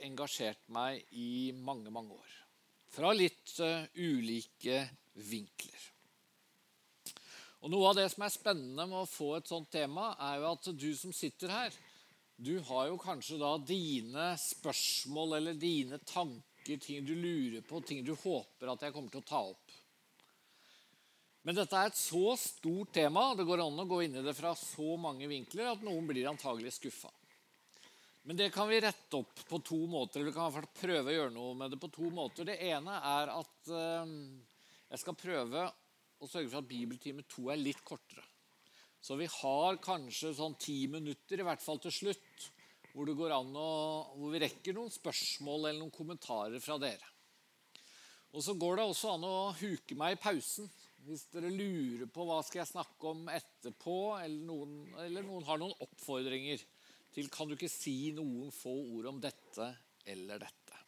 engasjert meg i mange, mange år. Fra litt ulike vinkler. Og noe av det som spennende med å få et sånt tema, jo at du som sitter her, du har jo kanskje da dine spørsmål eller dine tanker, ting du lurer på, ting du håper at jeg kommer til å ta opp. Men dette et så stort tema, det går an å gå inn i det fra så mange vinkler, at noen blir antagelig skuffet. Men det kan vi rette opp på to måter, eller vi kan i hvert fall prøve å gjøre noe med det på to måter. Det ene at jeg skal prøve å sørge for at Bibeltime 2 litt kortere. Så vi har kanskje sånn 10 minutter, i hvert fall til slutt, hvor det går an hvor vi rekker noen spørsmål eller noen kommentarer fra dere. Og så går det også an å huke meg i pausen, hvis dere lurer på hva skal jeg snakke om etterpå, eller noen har noen oppfordringer til kan du ikke si noen få ord om dette eller dette.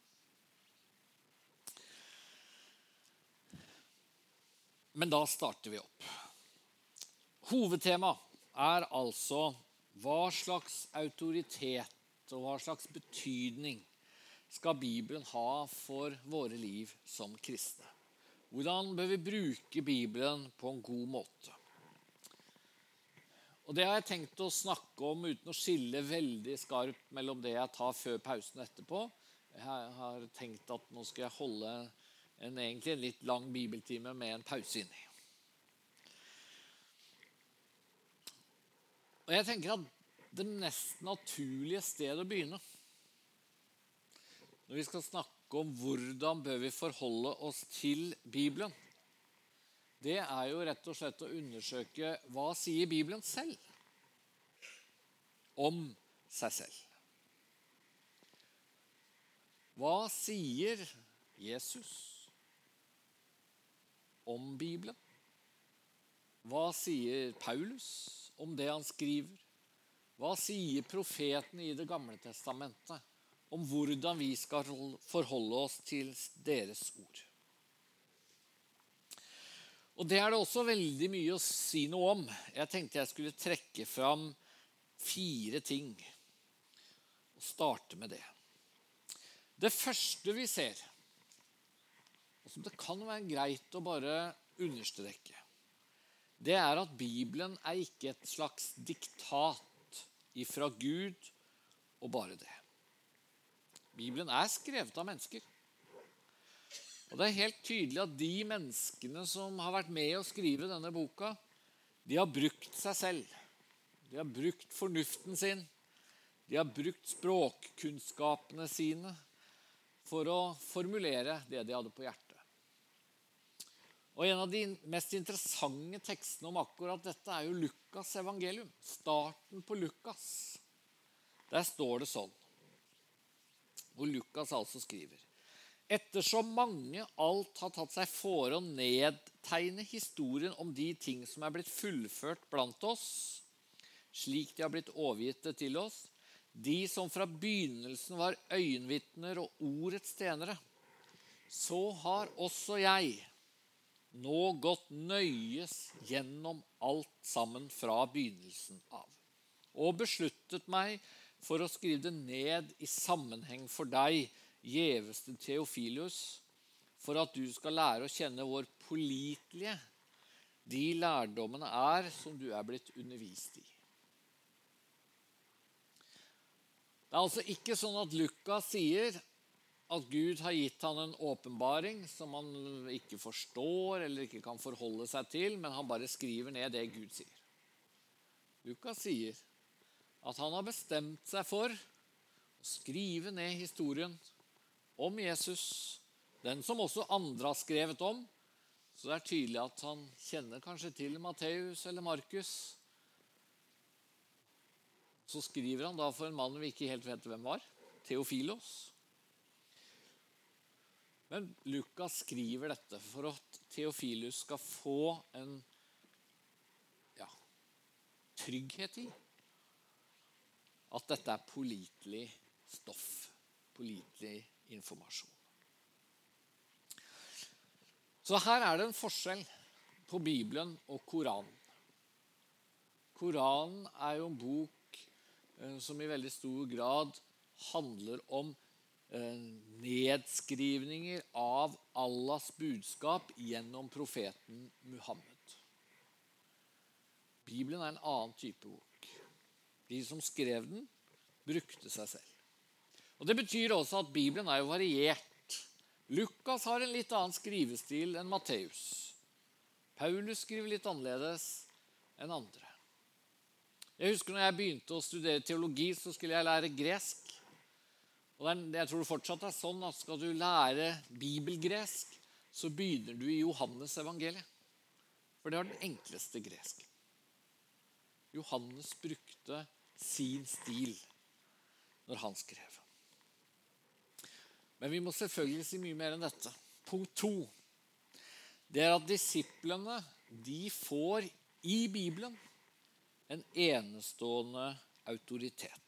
Men da starter vi opp. Hovedtema altså hva slags autoritet og hva slags betydning skal Bibelen ha for våre liv som kristne. Hvordan bør vi bruke Bibelen på en god måte? Og det har jeg tenkt å snakke om uten å skille veldig skarpt mellom det jeg tar før pausen etterpå. Jeg har tenkt at nå skal jeg holde egentlig en litt lang bibeltime med en pause inni. Og jeg tenker at det mest naturlige stedet å begynne, når vi skal snakke om hvordan bør vi forholde oss til Bibelen, det jo rett og slett å undersøke hva sier Bibelen selv om seg selv. Hva sier Jesus om Bibelen? Hva sier Paulus om det han skriver? Hva sier profeten i Det gamle testamentet om hvordan vi skal forholde oss til deres ord? Og det det også veldig mye å si noe om. Jeg tenkte jeg skulle trekke fram 4 ting og starte med det. Det første vi ser, og som det kan være greit å bare understreke, det at Bibelen ikke et slags diktat ifra Gud og bare det. Bibelen skrevet av mennesker. Og det helt tydelig at de menneskene som har vært med å skrive denne boka, de har brukt seg selv. De har brukt fornuften sin. De har brukt språkkunnskapene sine for å formulere det de hadde på hjertet. Og en av de mest interessante tekstene om akkurat dette jo Lukas evangelium. Starten på Lukas. Der står det sånn. Hvor Lukas altså skriver: Ettersom mange alt har tatt seg for å nedtegne historien om de ting som blitt fullført blant oss, slik de har blitt overgitt til oss, de som fra begynnelsen var øyenvitner og ordets tjenere, så har også jeg nå gått nøyes gjennom alt sammen fra begynnelsen av, og besluttet meg for å skrive det ned i sammenheng for deg, gjeveste Theophilus, for at du skal lære å kjenne hvor pålitelige de lærdommene som du blitt undervist i. Det altså ikke sånn at Lukas sier at Gud har gitt han en åpenbaring som han ikke forstår eller ikke kan forholde seg til, men han bare skriver ned det Gud sier. Lukas sier at han har bestemt seg for å skrive ned historien om Jesus, den som også andre har skrevet om, så det tydelig at han kjenner kanskje til Matteus eller Markus. Så skriver han da for en mann vi ikke helt vet hvem var, Theophilus. Men Lukas skriver dette for at Theophilus skal få en trygghet i at dette pålitelig stoff, pålitelig informasjon. Så her det en forskjell på Bibelen og Koranen. Koranen jo en bok som i veldig stor grad handler om nedskrivninger av Allahs budskap gjennom profeten Muhammed. Bibelen er en annen type bok. De som skrev den, brukte seg selv. Og det betyr også at Bibelen er jo variert. Lukas har en litt annen skrivestil enn Matteus. Paulus skriver litt annerledes enn andre. Jeg husker når jeg begynte å studere teologi, så skulle jeg lære gresk. Og jeg tror det fortsatt er sånn at skal du lære bibelgresk, så begynner du i Johannes evangeliet. For det var den enkleste gresk. Johannes brukte sin stil når han skrev. Men vi må selvfølgelig si mye mer enn dette. Punkt 2. Det er at disiplene, de får i Bibelen en enestående autoritet.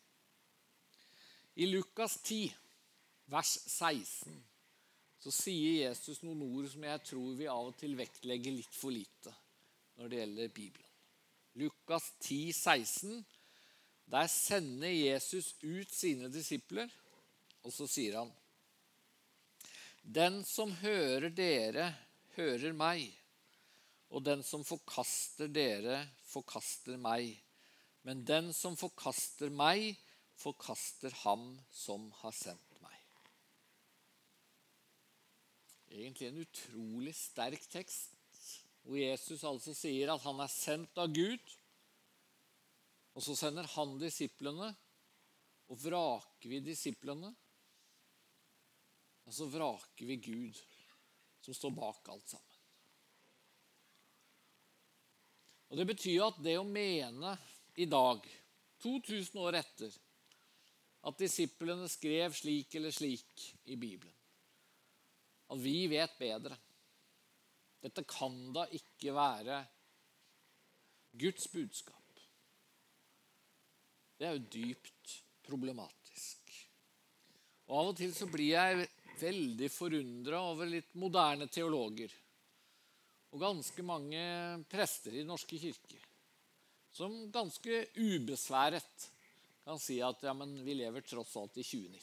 I Lukas 10, vers 16, så sier Jesus noen ord som jeg tror vi av og til vektlegger litt for lite når det gjelder Bibelen. Lukas 10, 16, der sender Jesus ut sine disipler, og så sier han: Den som hører dere, hører meg, og den som forkaster dere, forkaster meg. Men den som forkaster meg, forkaster ham som har sendt meg. Egentlig en utrolig sterk tekst, hvor Jesus altså sier at han er sendt av Gud, og så sender han disiplene, og vraker vi disiplene, og så vraker vi Gud, som står bak alt sammen. Og det betyr at det å mene i dag, 2000 år etter, at disiplene skrev slik eller slik i Bibelen, at vi vet bedre. Dette kan da ikke være Guds budskap. Det er jo dypt problematisk. Og av og til så blir jeg veldig forundret over litt moderne teologer, og ganske mange prester i norske kirker, som ganske ubesværet kan si at ja, men vi lever tross alt i 2019.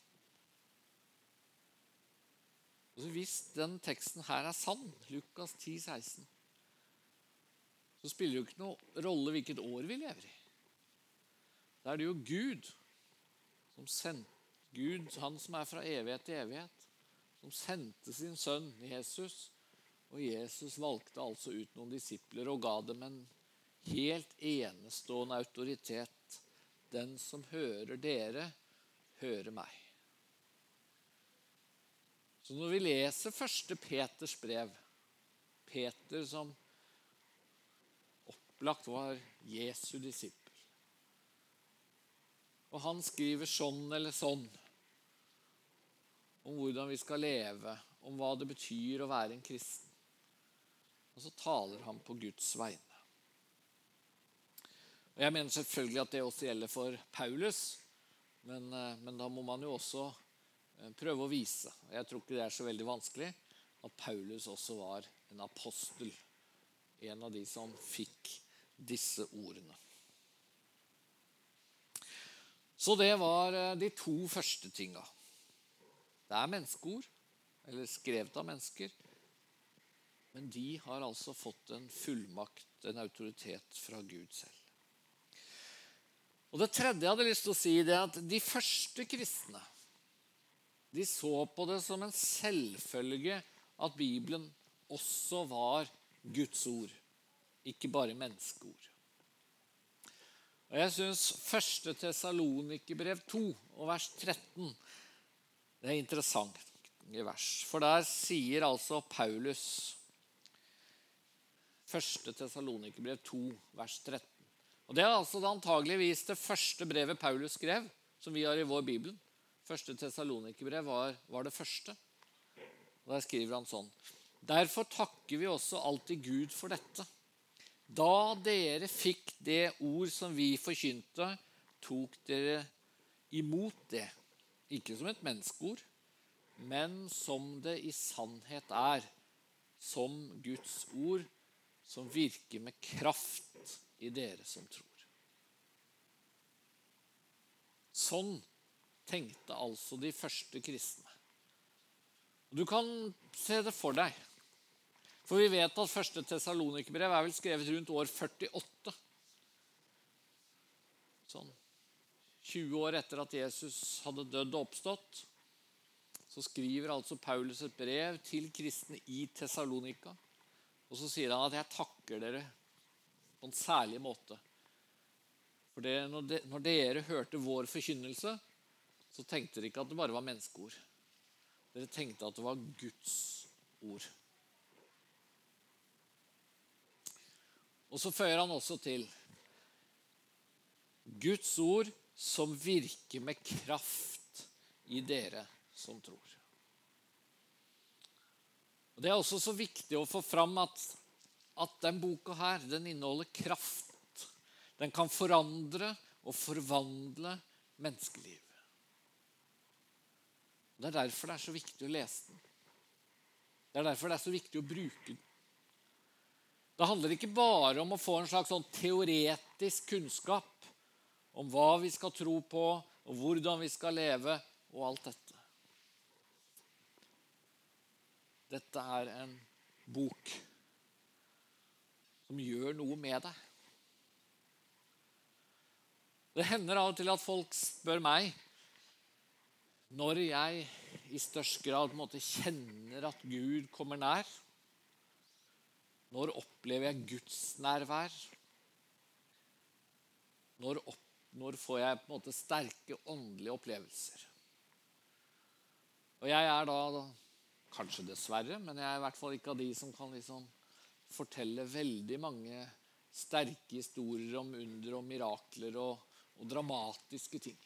Og så hvis den teksten her er sann, Lukas 10, 16, så spiller det jo ikke noe rolle hvilket år vi lever i. Da er det jo Gud som sendte, Gud, han som er fra evighet til evighet, som sendte sin sønn Jesus, og Jesus valgte altså ut noen disipler og ga dem en helt enestående autoritet. Den som hører dere, hører meg. Så når vi leser 1. Peters brev, Peter som opplagt var Jesu disippel, og han skriver sånn eller sånn om hvordan vi skal leve, om hva det betyr å være en kristen, og så taler han på Guds vegne. Og jeg mener selvfølgelig at det også gjelder for Paulus, men da må man jo også prøve å vise, og jeg tror ikke det er så veldig vanskelig, at Paulus også var en apostel, en av de som fikk disse ordene. Så det var de 2 første tingene. Det er menneskeord, eller skrevet av mennesker, men de har altså fått en fullmakt, en autoritet fra Gud selv. Og det tredje jeg hadde lyst til å si, det er at de første kristne, de så på det som en selvfølge at Bibelen også var Guds ord, ikke bare menneskeord. Og jeg synes 1. Tessalonikerbrev 2 og vers 13, det er interessant i vers. For der sier altså Paulus, 1. Tessalonikerbrev 2 vers 13. Og det er altså antageligvis det første brevet Paulus skrev, som vi har i vår Bibelen. 1. Tessalonikerbrev var det første. Og der skriver han sånn: Derfor takker vi også alltid Gud for dette. Da dere fikk det ord som vi forkynte, tok dere imot det, ikke som et menneskeord, men som det i sannhet er, som Guds ord, som virker med kraft i dere som tror. Sånn tenkte altså de første kristne. Du kan se det for deg. For vi vet at første Tessalonikerbrev vel skrevet rundt år 48. Sånn 20 år etter at Jesus hadde dødd og oppstått, så skriver altså Paulus et brev til kristne i Tessalonika. Og så sier han at jeg takker dere på en særlig måte. For når dere hørte vår forkynnelse, så tenkte dere ikke at det bare var menneskeord. Dere tenkte at det var Guds ord. Og så føyer han også til Guds ord som virker med kraft i dere som tror. Og det er også så viktig å få fram at den boka her, den inneholder kraft. Den kan forandre og forvandle menneskeliv. Det er derfor det er så viktig å lese den. Det er derfor det er så viktig å bruke den. Det handler ikke bare om å få en slags sånn teoretisk kunnskap om hva vi skal tro på, og hvordan vi skal leve, og alt dette. Dette er en bok som gjør noe med deg. Det hender av og til at folk spør meg, når jeg i størst grad på en måte kjenner at Gud kommer nær, når opplever jeg Guds nærvær? Når får jeg på en måte sterke åndelige opplevelser? Og jeg er da, kanskje dessverre, men jeg er i hvert fall ikke av de som kan liksom fortelle veldig mange sterke historier om under og mirakler og dramatiske ting.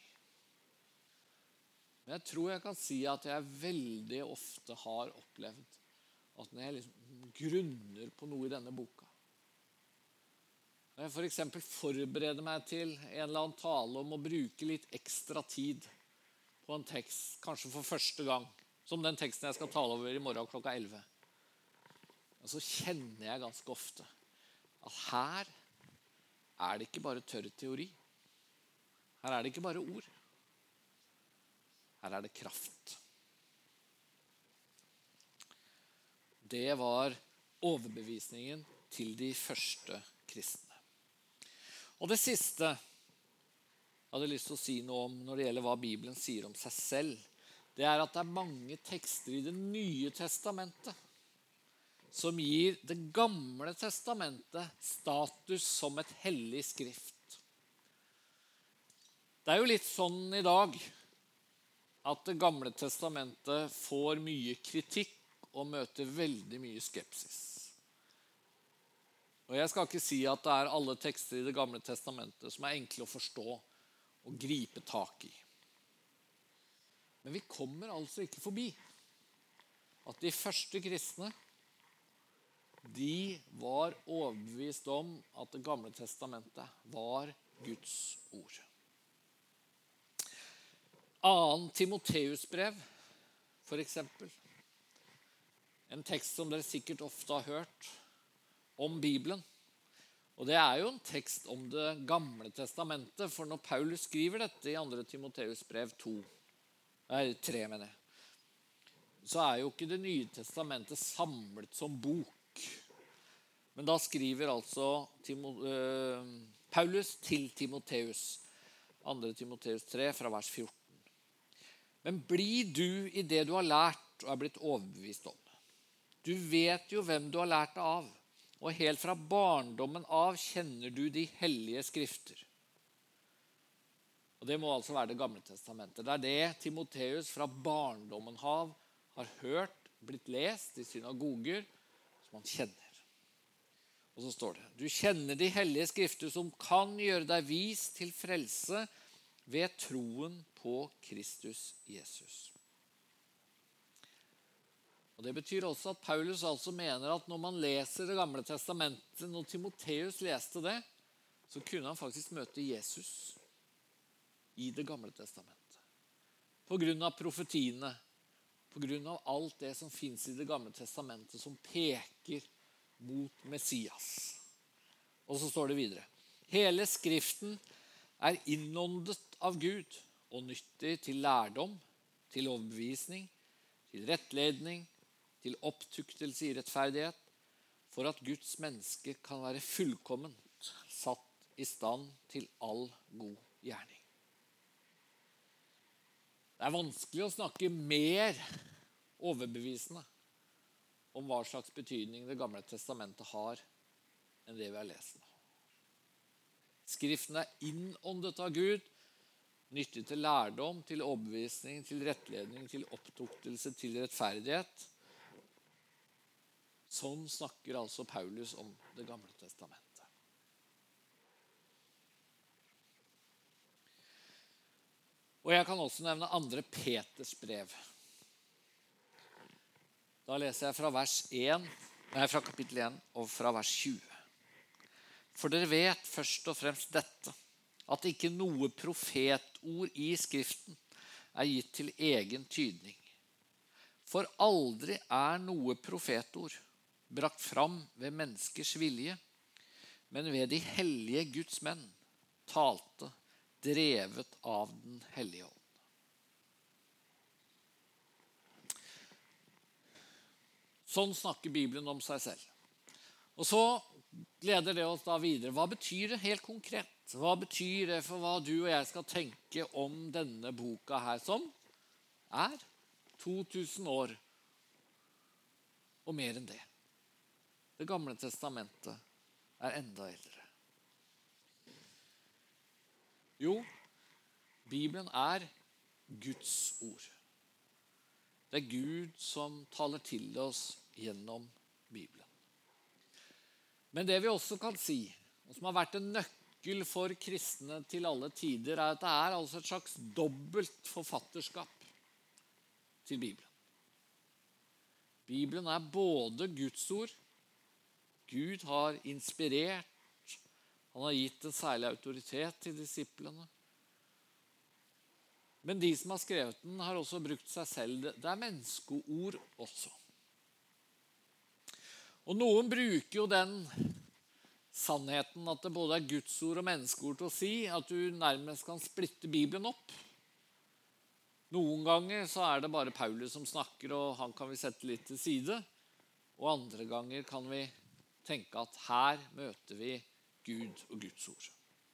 Men jeg tror jeg kan si at jeg veldig ofte har opplevd at når jeg liksom grunner på noe i denne boka, når jeg for eksempel forbereder meg til en eller annen tale om å bruke litt ekstra tid på en tekst, kanskje for første gang, som den teksten jeg skal tale over i morgen klokka 11, så kjenner jeg ganske ofte at her er det ikke bare tørr teori. Her er det ikke bare ord. Her er det kraft. Det var overbevisningen til de første kristne. Og det siste jeg hadde lyst til å si noe om når det gjelder hva Bibelen sier om seg selv, det er at det er mange tekster i Det nye testamentet som gir Det gamle testamentet status som et hellig skrift. Det er jo litt sånn i dag at Det gamle testamentet får mye kritikk og møter veldig mye skepsis. Og jeg skal ikke si at det er alle tekster i Det gamle testamentet som er enkle å forstå og gripe tak i. Men vi kommer altså ikke forbi at de første kristne, de var overbevist om at Det gamle testamentet var Guds ord. 2. Timoteusbrev, for eksempel. En tekst som dere sikkert ofte har hørt om Bibelen. Og det er jo en tekst om Det gamle testamentet, for når Paulus skriver dette i 2. Timoteusbrev 3, så er jo ikke Det nye testamentet samlet som bok. Men da skriver altså Paulus til Timoteus, 2. Timoteus 3, fra vers 14. Men bli du i det du har lært og er blitt overbevist om. Du vet jo hvem du har lært det av, og helt fra barndommen av kjenner du de hellige skrifter. Og det må altså være Det gamle testamentet. Det er det Timoteus fra barndommen av har hørt, blitt lest i synagoger, som han kjenner. Og så står det, du kjenner de hellige skrifter som kan gjøre deg vis til frelse ved troen på Kristus Jesus. Og det betyr også at Paulus altså mener at når man leser Det gamle testamentet, når Timoteus leste det, så kunne han faktisk møte Jesus i Det gamle testamentet. På grunn av profetiene, på grunn av alt det som finnes i Det gamle testamentet som peker mot Messias. Og så står det videre. Hele skriften er innåndet av Gud og nyttig til lærdom, til overbevisning, til rettledning, til opptuktelse i rettferdighet, for at Guds menneske kan være fullkomment, satt i stand til all god gjerning. Det er vanskelig å snakke mer overbevisende om hva slags betydning Det gamle testamentet har enn det vi har lest nå. Skriften er innåndet av Gud, nyttig til lærdom, til overbevisning, til rettledning, til opptuktelse, til rettferdighet. Sånn snakker altså Paulus om Det gamle testamentet. Og jeg kan også nevne 2. Peters brev. Da leser jeg fra kapittel 1 og fra vers 20. For dere vet først og fremst dette, at ikke noe profetord i Skriften er gitt til egen tydning. For aldri er noe profetord brakt fram ved menneskers vilje, men ved de hellige Guds menn talte, drevet av den hellige ånd. Sånn snakker Bibelen om seg selv. Og så leder det oss da videre. Hva betyr det helt konkret? Hva betyr det for hva du og jeg skal tenke om denne boka her, som er 2000 år og mer enn det? Det gamle testamentet er enda eldre. Jo, Bibelen er Guds ord. Det er Gud som taler til oss gjennom Bibelen. Men det vi også kan si, og som har vært en nøkkel for kristne til alle tider, er at det er altså et slags dobbelt forfatterskap til Bibelen. Bibelen er både Guds ord, Gud har inspirert, han har gitt en særlig autoritet til disiplene. Men de som har skrevet den, har også brukt seg selv. Det er menneskeord også. Og noen bruker jo den sannheten at det både er Guds ord og menneskeord til å si at du nærmest kan splitte Bibelen opp. Noen ganger så er det bare Paulus som snakker, og han kan vi sette litt til side. Og andre ganger kan vi tenke at her møter vi Gud og Guds ord.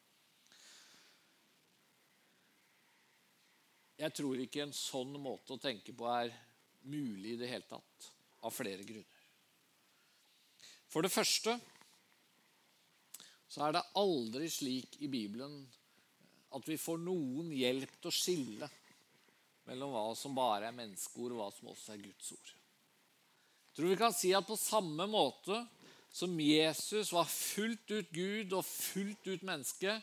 Jeg tror ikke en sånn måte å tenke på er mulig i det hele tatt, av flere grunner. For det første så er det aldri slik i Bibelen at vi får noen hjelp til å skille mellom hva som bare er menneskeord og hva som også er Guds ord. Jeg tror vi kan si at på samme måte som Jesus var fullt ut Gud og fullt ut menneske,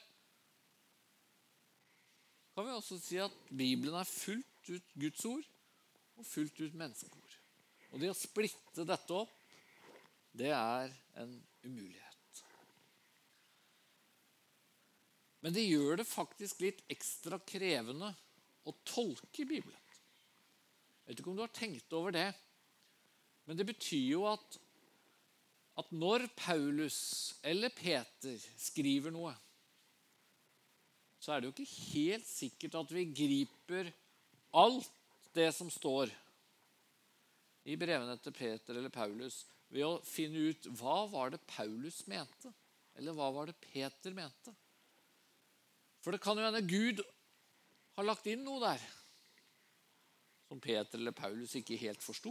kan vi også si at Bibelen er fullt ut Guds ord og fullt ut menneskeord. Og det å splitte dette opp, det er en umulighet. Men det gjør det faktisk litt ekstra krevende å tolke Bibelen. Jeg vet ikke om du har tenkt over det, men det betyr jo at når Paulus eller Peter skriver noe, så er det jo ikke helt sikkert at vi griper alt det som står i brevene til Peter eller Paulus ved å finne ut hva var det Paulus mente, eller hva var det Peter mente. For det kan jo hende Gud har lagt inn noe der som Peter eller Paulus ikke helt forstod.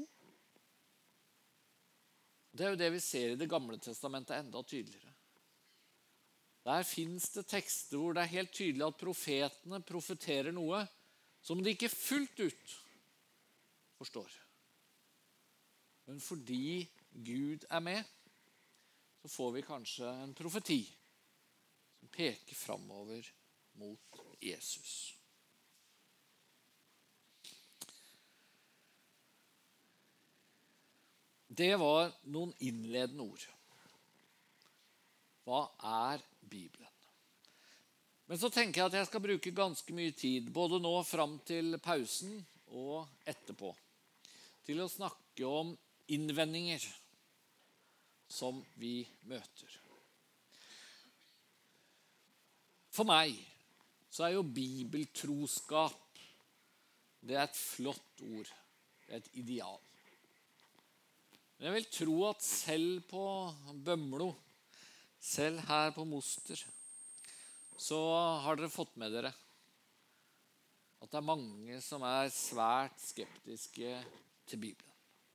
Det er jo det vi ser i Det gamle testamentet enda tydeligere. Der finnes det tekster hvor det er helt tydelig at profetene profeterer noe som de ikke fullt ut forstår. Men fordi Gud er med, så får vi kanskje en profeti som peker framover mot Jesus. Det var noen innledende ord. Hva er Bibelen? Men så tenker jeg at jeg skal bruke ganske mye tid, både nå fram til pausen og etterpå, til å snakke om innvendinger som vi møter. For meg så jo bibeltroskap det et flott ord. Det et ideal. Men jeg vil tro at selv på Bømlo, selv her på Moster, så har dere fått med dere at det mange som svært skeptiske til Bibelen.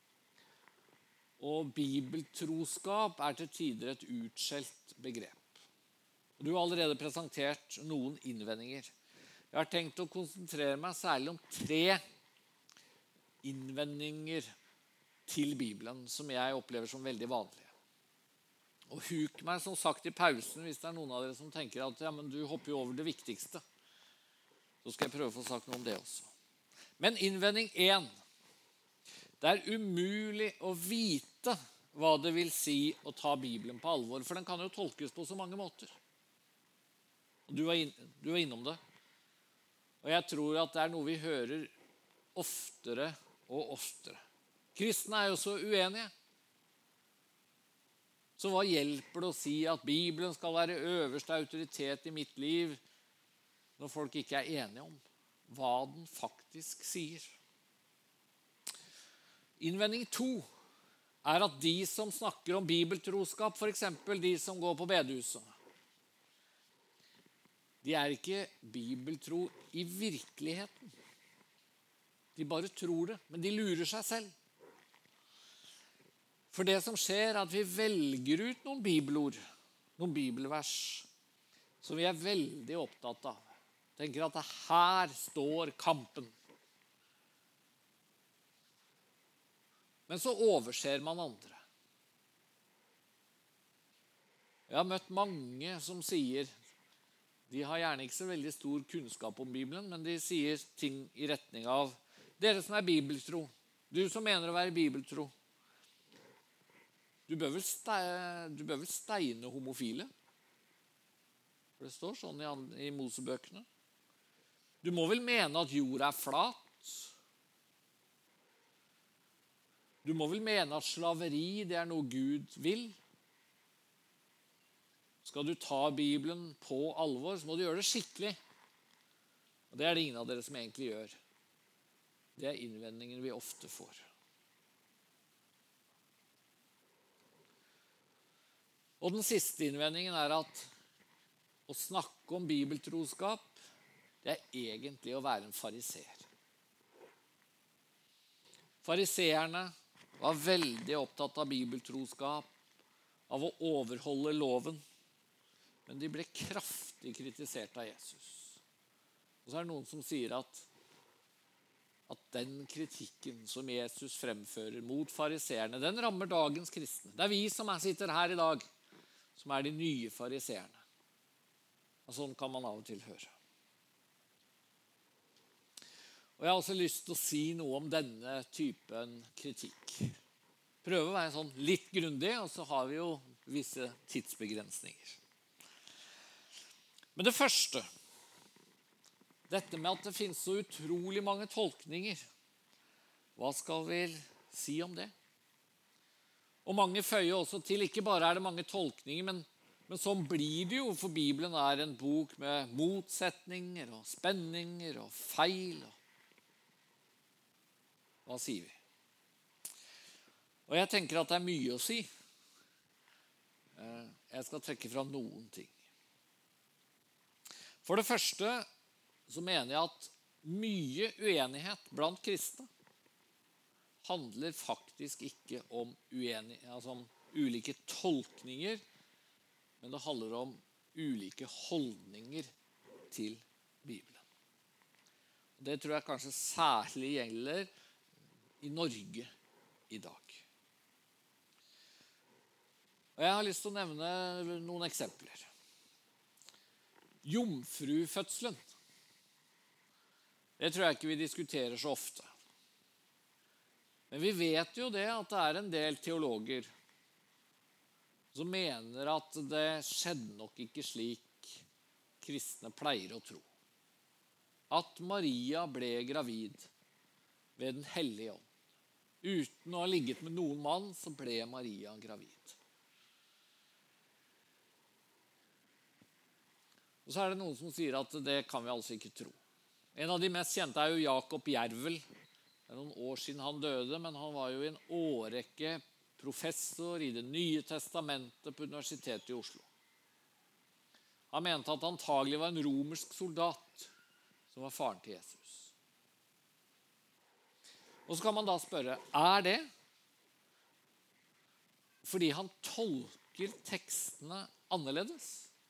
Og bibeltroskap til tider et utskjelt begrep. Og du har allerede presentert noen innvendinger. Jeg har tenkt å konsentrere meg særlig om 3 innvendinger til Bibelen som jeg opplever som veldig vanlige. Og huk meg som sagt i pausen hvis det noen av dere som tenker at ja, men du hopper jo over det viktigste. Så skal jeg prøve å få sagt noe om det også. Men innvending 1. Det umulig å vite hva det vil si å ta Bibelen på alvor, for den kan jo tolkes på så mange måter. Og du var innom det. Og jeg tror at det noe vi hører oftere og oftere. Kristne jo så uenige. Så hva hjelper det å si at Bibelen skal være øverste autoritet i mitt liv, når folk ikke enige om hva den faktisk sier? Innvending 2 at de som snakker om bibeltroskap, for eksempel de som går på bedehuset, de ikke bibeltro i virkeligheten. De bare tror det, men de lurer seg selv. For det som skjer at vi velger ut noen bibelord, noen bibelvers, som vi veldig opptatt av. Tenker at her står kampen. Men så overser man andre. Jeg har møtt mange som sier, de har gjerne ikke så veldig stor kunnskap om Bibelen, men de sier ting i retning av, dere som bibeltro, du som mener å være bibeltro, du bør vel steine homofile. For det står sånn i Mosebøkene. Du må vel mene at jorda flat. Du må vel mene at slaveri det noe Gud vil. Skal du ta Bibelen på alvor, så må du gjøre det skikkelig. Og det det ingen av dere som egentlig gjør. Det innvendingen vi ofte får. Og den siste innvendingen at å snakke om bibeltroskap, det egentlig å være en fariseer. Fariseerne var veldig opptatt av bibeltroskap, av å overholde loven, men de ble kraftig kritisert av Jesus. Og så det noen som sier at den kritikken som Jesus fremfører mot fariseerne, den rammer dagens kristne. Det vi som sitter her i dag, som de nye fariseerne. Og sånn kan man av og til høre. Og jeg har også lyst til å si noe om denne typen kritikk. Prøve å være sånn litt grundig, og så har vi jo visse tidsbegrensninger. Men det første, dette med at det finnes så utrolig mange tolkninger, hva skal vi si om det? Og mange føyer også til, ikke bare det mange tolkninger, men sånn blir det jo, for Bibelen en bok med motsetninger og spenninger og feil. Hva sier vi? Og jeg tenker at det mye å si. Jeg skal trekke fram noen ting. For det første så mener jeg at mye uenighet blant kristne handler faktisk ikke om om ulike tolkninger, men det handler om ulike holdninger til Bibelen. Det tror jeg kanskje særlig gjelder i Norge i dag. Og jeg har lyst til å nevne noen eksempler. Jomfrufødselen. Det tror jeg ikke vi diskuterer så ofte. Men vi vet jo det at det en del teologer som mener at det skjedde nok ikke slik kristne pleier å tro. At Maria ble gravid ved den hellige ånd. Uten å ha ligget med noen mann, så ble Maria gravid. Og så det noen som sier at det kan vi altså ikke tro. En av de mest kjente jo Jakob Jervel. Det noen år siden han døde, men han var jo i en årrekke professor i Det nye testamentet på Universitetet i Oslo. Han mente at antagelig var en romersk soldat som var faren til Jesus. Og så kan man da spørre, det fordi han tolker tekstene annerledes?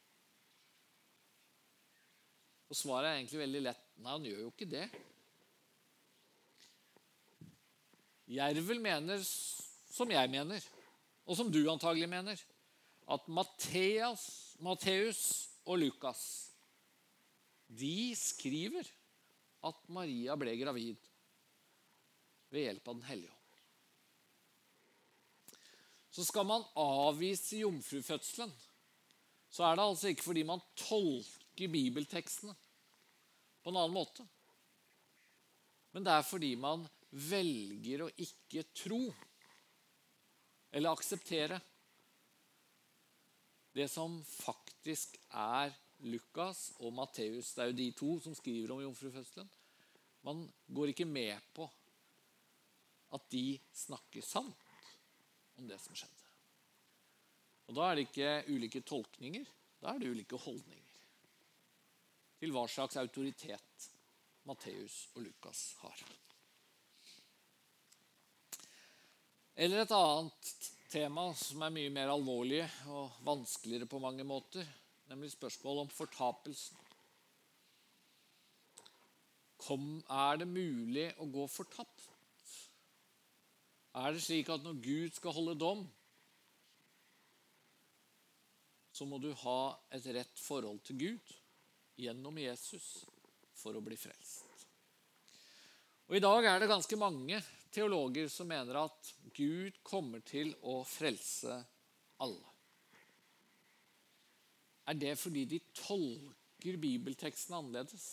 Og svaret egentlig veldig lett. Nei, han gjør jo ikke det. Jervel mener, som jeg mener, og som du antagelig mener, at Matteus og Lukas, de skriver at Maria ble gravid ved hjelp av Den hellige ånd. Så skal man avvise jomfrufødselen, så det altså ikke fordi man tolker bibeltekstene på en annen måte. Men det fordi man velger å ikke tro eller akseptere det som faktisk Lukas og Matteus. Det jo de to som skriver om jomfrufødselen. Man går ikke med på at de snakker sant om det som skjedde. Og da det ikke ulike tolkninger, da det ulike holdninger til hva slags autoritet Matteus og Lukas har. Eller et annet tema som mye mer alvorlig og vanskeligere på mange måter, nemlig spørsmål om fortapelsen. Det mulig å gå fortapt? Det slik at når Gud skal holde dom, så må du ha et rett forhold til Gud gjennom Jesus for å bli frelst. Og i dag det ganske mange teologer som mener at Gud kommer til å frelse alle. Det fordi de tolker bibelteksten annerledes?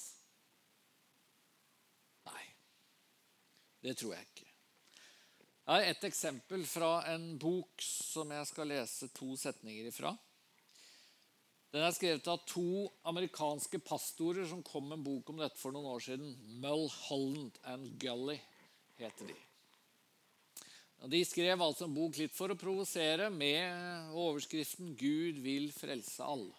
Nei, det tror jeg ikke. Jeg har et eksempel fra en bok som jeg skal lese 2 setninger ifra. Den skrevet av 2 amerikanske pastorer som kom med en bok om dette for noen år siden. Mulholland and Gully heter de. Og de skrev altså en bok litt for å provosere med overskriften «Gud vil frelse alle».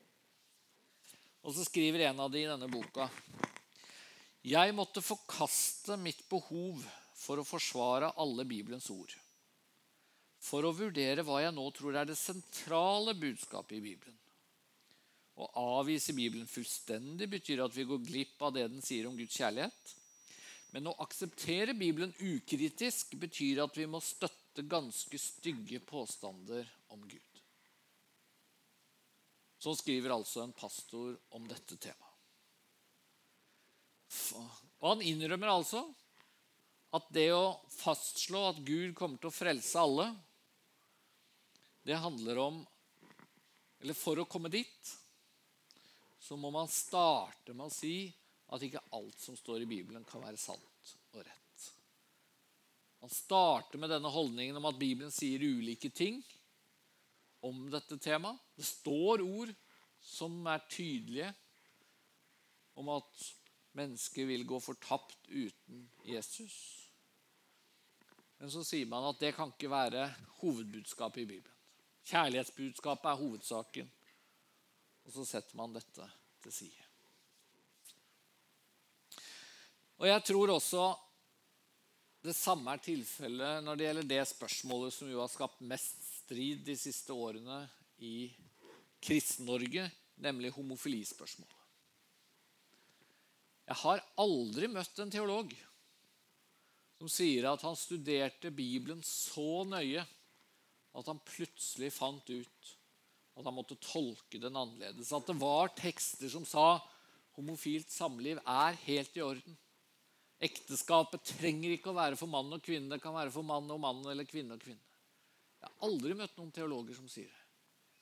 Og så skriver en av de i denne boka: «Jeg måtte forkaste mitt behov for å forsvare alle Bibelens ord, for å vurdere hva jeg nå tror det sentrale budskapet i Bibelen. Å avvise Bibelen fullstendig betyr at vi går glipp av det den sier om Guds kjærlighet. Men å akseptere Bibelen ukritisk betyr at vi må støtte ganske stygge påstander om Gud.» Så skriver altså en pastor om dette temaet. Og han innrømmer altså at det å fastslå at Gud kommer til å frelse alle, det handler om, eller for å komme dit, så må man starte med å si at ikke alt som står i Bibelen kan være sant og rett. Man starter med denne holdningen om at Bibelen sier ulike ting om dette temaet. Det står ord som tydelige om at mennesker vil gå fortapt uten Jesus. Men så sier man at det kan ikke være hovedbudskapet i Bibelen. Kjærlighetsbudskapet hovedsaken. Og så setter man dette til side. Og jeg tror også det samme tilfellet når det gjelder det spørsmålet som jo har skapt mest strid de siste årene i Kristen-Norge, nemlig homofilispørsmålet. Jeg har aldri møtt en teolog som sier at han studerte Bibelen så nøye at han plutselig fant ut at han måtte tolke den annerledes. At det var tekster som sa homofilt samliv helt i orden. Ekteskapet trenger ikke å være for mann og kvinne, det kan være for mann og mann eller kvinne og kvinne. Jeg har aldri møtt noen teologer som sier det.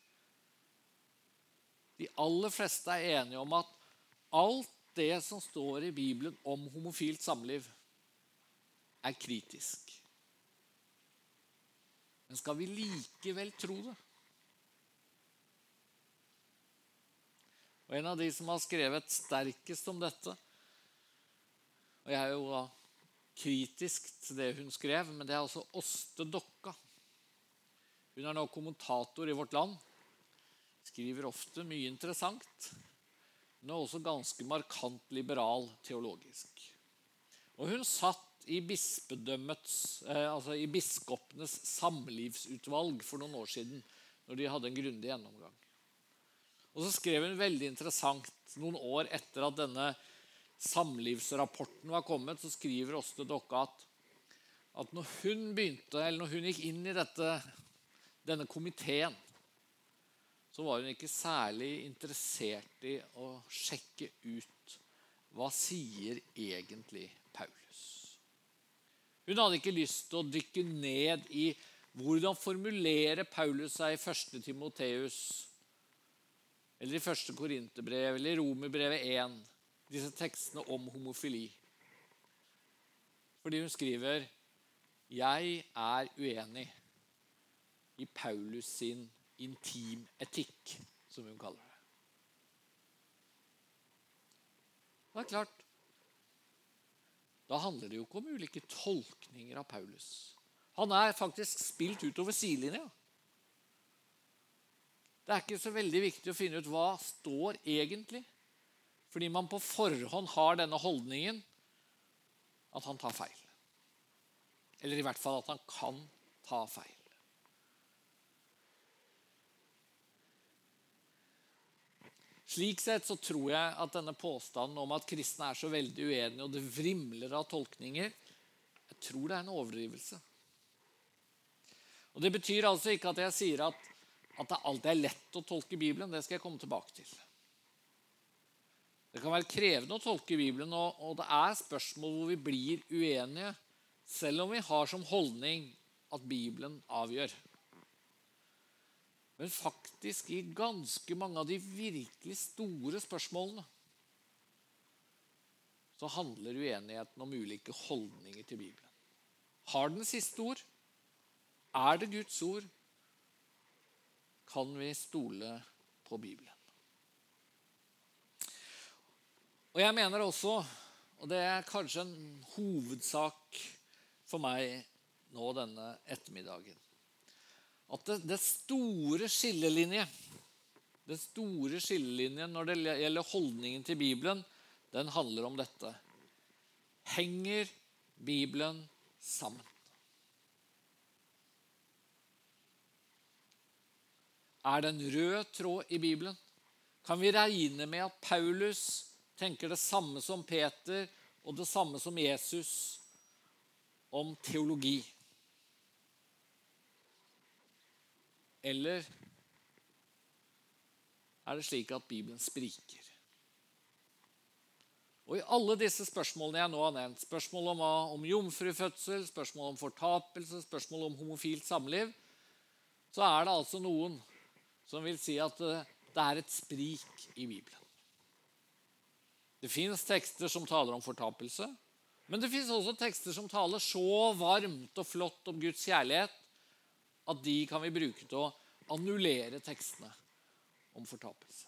De aller fleste enige om at alt det som står i Bibelen om homofilt samliv kritisk. Men skal vi likevel tro det? Og en av de som har skrevet sterkest om dette, og jeg er jo da kritisk til det hun skrev, men det er altså Åste Dokka. Hun er nå kommentator i Vårt Land, skriver ofte mye interessant, men er også ganske markant liberal teologisk. Og hun satt i i biskopenes samlivsutvalg for noen år siden, når de hadde en grundig gjennomgang. Og så skrev hun veldig interessant, noen år etter at denne samlivsrapporten var kommet, så skriver Åste Dokka at når hun gikk inn i denne komiteen, så var hun ikke særlig interessert i å sjekke ut hva sier egentlig Paulus. Hun hadde ikke lyst til å dykke ned i hvordan formulerer Paulus seg i 1. Timoteus, eller i 1. Korinterbrev, eller i Romerbrevet 1, disse tekstene om homofili. Fordi hun skriver, jeg er uenig i Paulus sin intim etikk, som hun kaller det. Det er klart, da handler det jo ikke om ulike tolkninger av Paulus. Han er faktisk spilt utover sidelinja. Det er ikke så veldig viktig å finne ut hva står egentlig, fordi man på forhånd har denne holdningen at han tar feil. Eller i hvert fall at han kan ta feil. Slik sett så tror jeg at denne påstanden om at kristne er så veldig uenige, og det vrimler av tolkninger, jeg tror det er en overdrivelse. Og det betyr altså ikke at jeg sier at det alltid er lett å tolke Bibelen, det skal jeg komme tilbake til. Det kan være krevende å tolke Bibelen, og det er spørsmål hvor vi blir uenige, selv om vi har som holdning at Bibelen avgjør. Men faktisk i ganske mange av de virkelig store spørsmålene så handler uenigheten om ulike holdninger til Bibelen. Har den siste ord? Er det Guds ord? Kan vi stole på Bibelen? Og jeg mener også, og det er kanskje en hovedsak for meg nå denne ettermiddagen, at det store skillelinjen når det gjelder holdningen til Bibelen, den handler om dette. Henger Bibelen sammen? Er det en rød tråd i Bibelen? Kan vi regne med at Paulus tenker det samme som Peter og det samme som Jesus om teologi? Eller er det slik at Bibelen spriker? Og i alle disse spørsmålene jeg nå har nevnt, spørsmål om jomfrufødsel, spørsmål om fortapelse, spørsmål om homofilt samliv, så er det altså noen som vil si at det er et sprik i Bibelen. Det finnes tekster som taler om fortapelse, men det finnes også tekster som taler så varmt og flott om Guds kjærlighet, at de kan vi bruke til å annullere tekstene om fortapelse.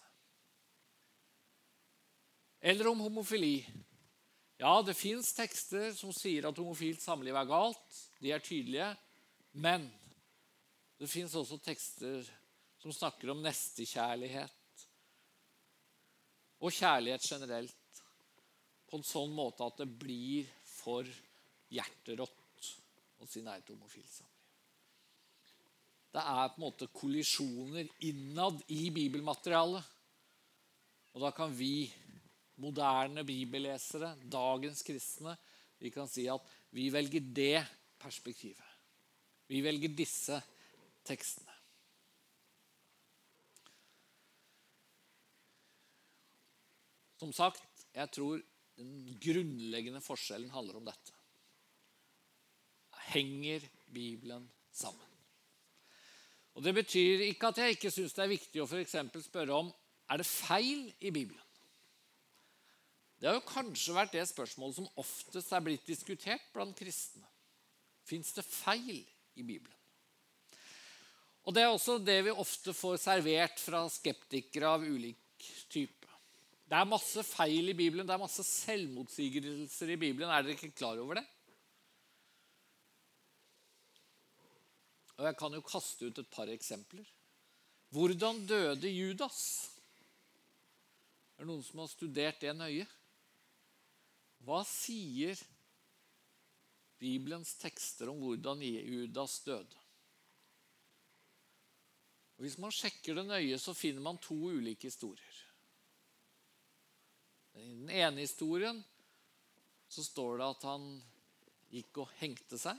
Eller om homofili. Ja, det finnes tekster som sier at homofilt samliv er galt. De er tydelige. Men det finnes også tekster som snakker om nestekjærlighet og kjærlighet generelt på en sånn måte at det blir for hjerterått å si nei til homofilt samliv. Det er på en måte kollisjoner innad i bibelmaterialet. Og da kan vi, moderne bibellesere, dagens kristne, vi kan si at vi velger det perspektivet. Vi velger disse tekstene. Som sagt, jeg tror den grunnleggende forskjellen handler om dette. Henger Bibelen sammen? Og det betyr ikke at jeg ikke synes det er viktig å for eksempel spørre om, er det feil i Bibelen? Det har jo kanskje vært det spørsmålet som oftest er blitt diskutert blant kristne. Finnes det feil i Bibelen? Og det er også det vi ofte får servert fra skeptikere av ulik type. Det er masse feil i Bibelen, det er masse selvmotsigelser i Bibelen. Er dere ikke klar over det? Og jeg kan jo kaste ut et par eksempler. Hvordan døde Judas? Er det noen som har studert det nøye? Hva sier Bibelens tekster om hvordan Judas døde? Og hvis man sjekker det nøye, så finner man to ulike historier. I den ene historien så står det at han gikk og hengte seg.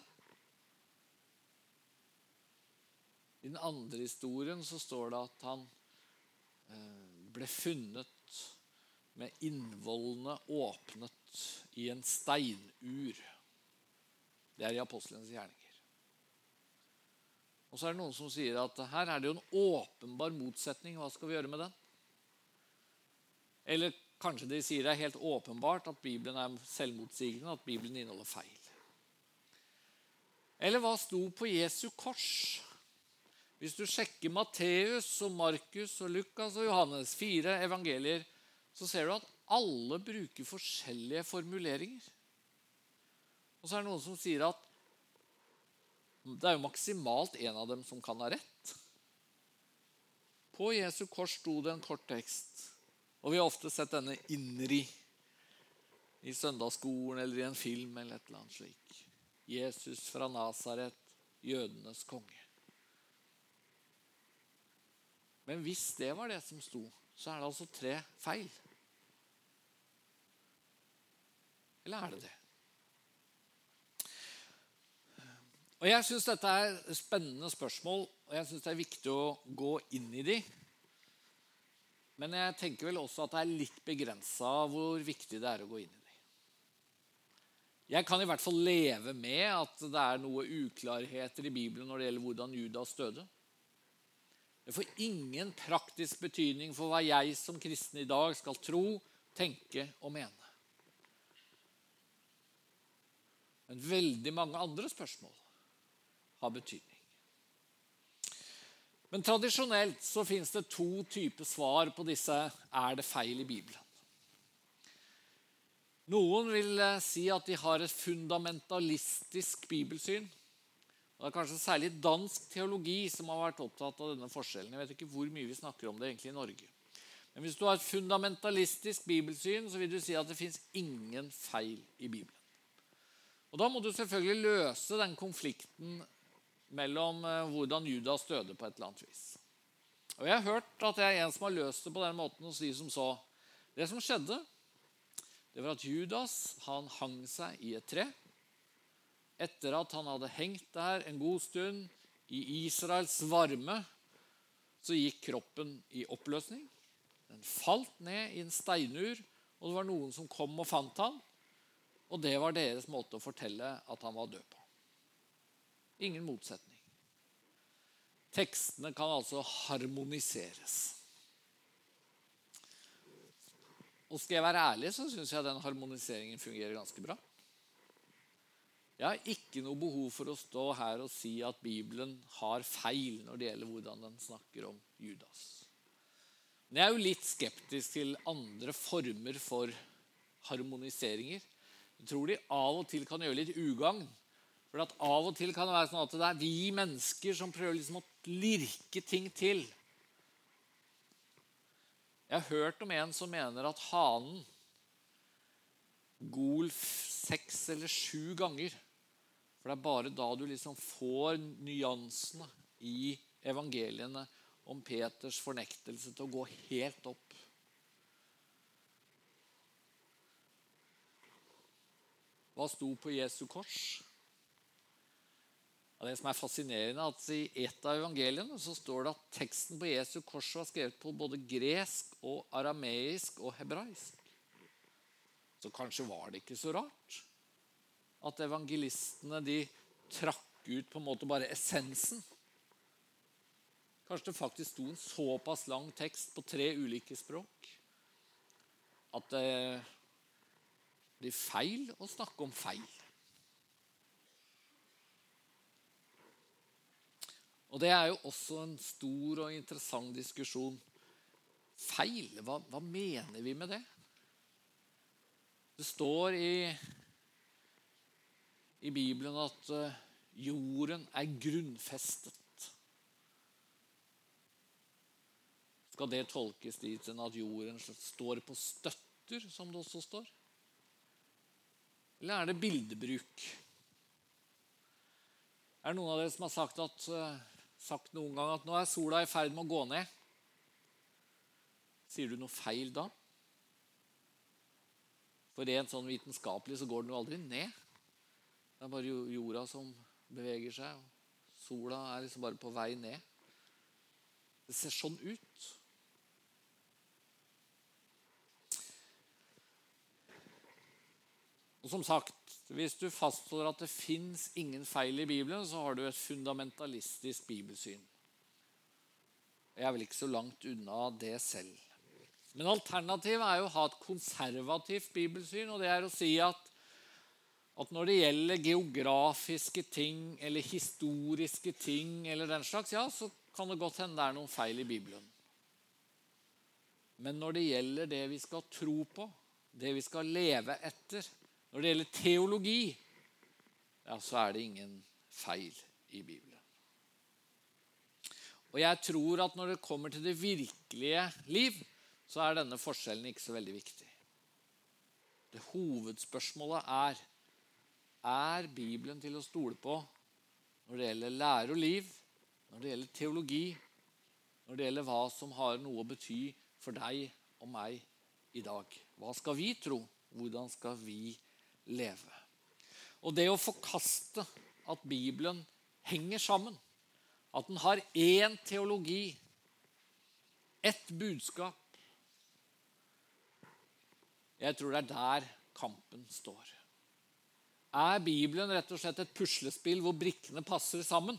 I den andre historien så står det at han ble funnet med innvollene åpnet i en steinur. Det er i Apostlenes gjerninger. Og så er det noen som sier at her er det jo en åpenbar motsetning. Hva skal vi gjøre med den? Eller kanskje de sier det er helt åpenbart at Bibelen er selvmotsigende, at Bibelen inneholder feil. Eller hva sto på Jesu kors? Hvis du sjekker Matteus og Markus og Lukas og Johannes, 4 evangelier, så ser du at alle bruker forskjellige formuleringer. Og så er det noen som sier at det er jo maksimalt en av dem som kan ha rett. På Jesu kors sto det en kort tekst, og vi har ofte sett denne innri i søndagsskolen eller i en film eller et eller annet slik. Jesus fra Nazaret, jødenes konge. Men hvis det var det som sto, så er det altså 3 feil. Eller er det det? Og jeg synes dette er spennende spørsmål, og jeg synes det er viktig å gå inn i de. Men jeg tenker vel også at det er litt begrenset hvor viktig det er å gå inn i de. Jeg kan i hvert fall leve med at det er noe uklarheter i Bibelen når det gjelder hvordan Judas døde. Det får ingen praktisk betydning for hva jeg som kristen i dag skal tro, tenke og mene. Men veldig mange andre spørsmål har betydning. Men tradisjonelt så finnes det 2 typer svar på disse er det feil i Bibelen. Noen vil si at de har et fundamentalistisk bibelsyn. Og det er kanskje særlig dansk teologi som har vært opptatt av denne forskjellen. Jeg vet ikke hvor mye vi snakker om det egentlig i Norge. Men hvis du har et fundamentalistisk bibelsyn, så vil du si at det finnes ingen feil i Bibelen. Og da må du selvfølgelig løse den konflikten mellom hvordan Judas døde på et eller annet vis. Og jeg har hørt at det er en som har løst det på den måten og sier som så. Det som skjedde, det var at Judas, han hang seg i et tre. Etter at han hadde hengt der en god stund i Israels varme, så gikk kroppen i oppløsning. Den falt ned i en steinur, og det var noen som kom og fant han. Og det var deres måte å fortelle at han var død på. Ingen motsetning. Tekstene kan altså harmoniseres. Og skal jeg være ærlig, så synes jeg den harmoniseringen fungerer ganske bra. Jeg har ikke noe behov for å stå her og si at Bibelen har feil når det gjelder hvordan den snakker om Judas. Men jeg er jo litt skeptisk til andre former for harmoniseringer. Jeg tror de av og til kan gjøre litt ugagn. For at av og til kan det være sånn at det er vi mennesker som prøver liksom å lirke ting til. Jeg har hørt om en som mener at hanen gol 6 eller 7 ganger. For det er bare da du liksom får nyansene i evangeliene om Peters fornektelse til å gå helt opp. Hva sto på Jesu kors? Det som er fascinerende er at i et av evangeliene så står det at teksten på Jesu kors var skrevet på både gresk og arameisk og hebraisk. Så kanskje var det ikke så rart at evangelistene de trakk ut på en måte bare essensen. Kanskje det faktisk sto en såpass lang tekst på 3 ulike språk at det blir feil å snakke om feil. Og det er jo også en stor og interessant diskusjon. feil. Hva mener vi med det? Det står i Bibelen at jorden grunnfestet. Skal det tolkes dit at jorden står på støtter, som det også står? Eller det bildebruk? Det noen av dere som har sagt noen gang at nå sola i ferd med å gå ned? Sier du noe feil da? For rent sånn vitenskapelig så går den jo aldri ned. Det bare jorda som beveger seg, og sola liksom bare på vei ned. Det ser sånn ut. Og som sagt, hvis du fastholder at det finnes ingen feil i Bibelen, så har du et fundamentalistisk bibelsyn. Jeg vel ikke så langt unna det selv. Men alternativet jo å ha et konservativt bibelsyn, og det å si at når det gjelder geografiske ting, eller historiske ting, eller den slags, ja, så kan det godt hende det noen feil i Bibelen. Men når det gjelder det vi skal tro på, det vi skal leve etter, når det gjelder teologi, ja, så det ingen feil i Bibelen. Og jeg tror at når det kommer til det virkelige liv, så denne forskjellen ikke så veldig viktig. Det hovedspørsmålet Bibelen til å stole på når det gjelder lære og liv, når det gjelder teologi, når det gjelder hva som har noe å bety for deg og meg i dag? Hva skal vi tro? Hvordan skal vi leve? Og det å forkaste at Bibelen henger sammen, at den har én teologi, ett budskap, jeg tror det der kampen står. Bibelen rett og slett et puslespill hvor brikkene passer sammen?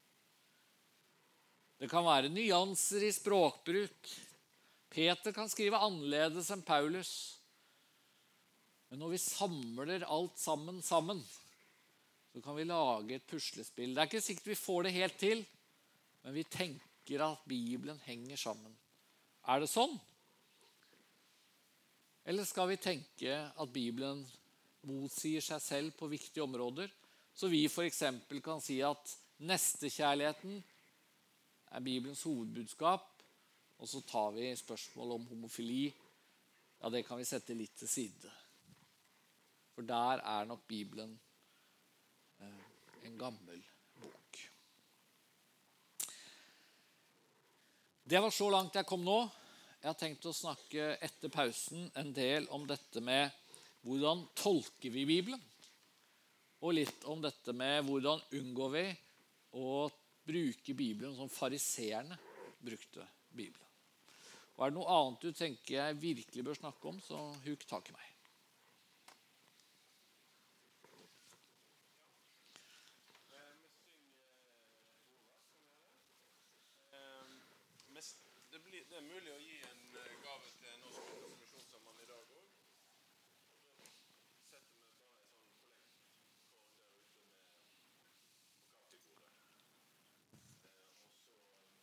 Det kan være nyanser i språkbruk. Peter kan skrive annerledes enn Paulus. Men når vi samler alt sammen, så kan vi lage et puslespill. Det ikke sikkert vi får det helt til, men vi tenker at Bibelen henger sammen. Det sånn? Eller skal vi tenke at Bibelen motsier seg selv på viktige områder, så vi for eksempel kan si at nestekjærligheten Bibelens hovedbudskap, og så tar vi spørsmål om homofili, ja, det kan vi sette litt til side. For der nok Bibelen en gammel bok. Det var så langt jeg kom nå. Jeg har tenkt å snakke etter pausen en del om dette med hvordan tolker vi Bibelen, og litt om dette med hvordan unngår vi å bruke Bibelen som fariseerne brukte Bibelen. Og det noe annet du tenker jeg virkelig bør snakke om, så huk tak i meg. Det mulig å gi en gave til Norsk Misjonssambann i dag også. Setter vi bare en sånn kollekt for der ute med kaffekoret. Og så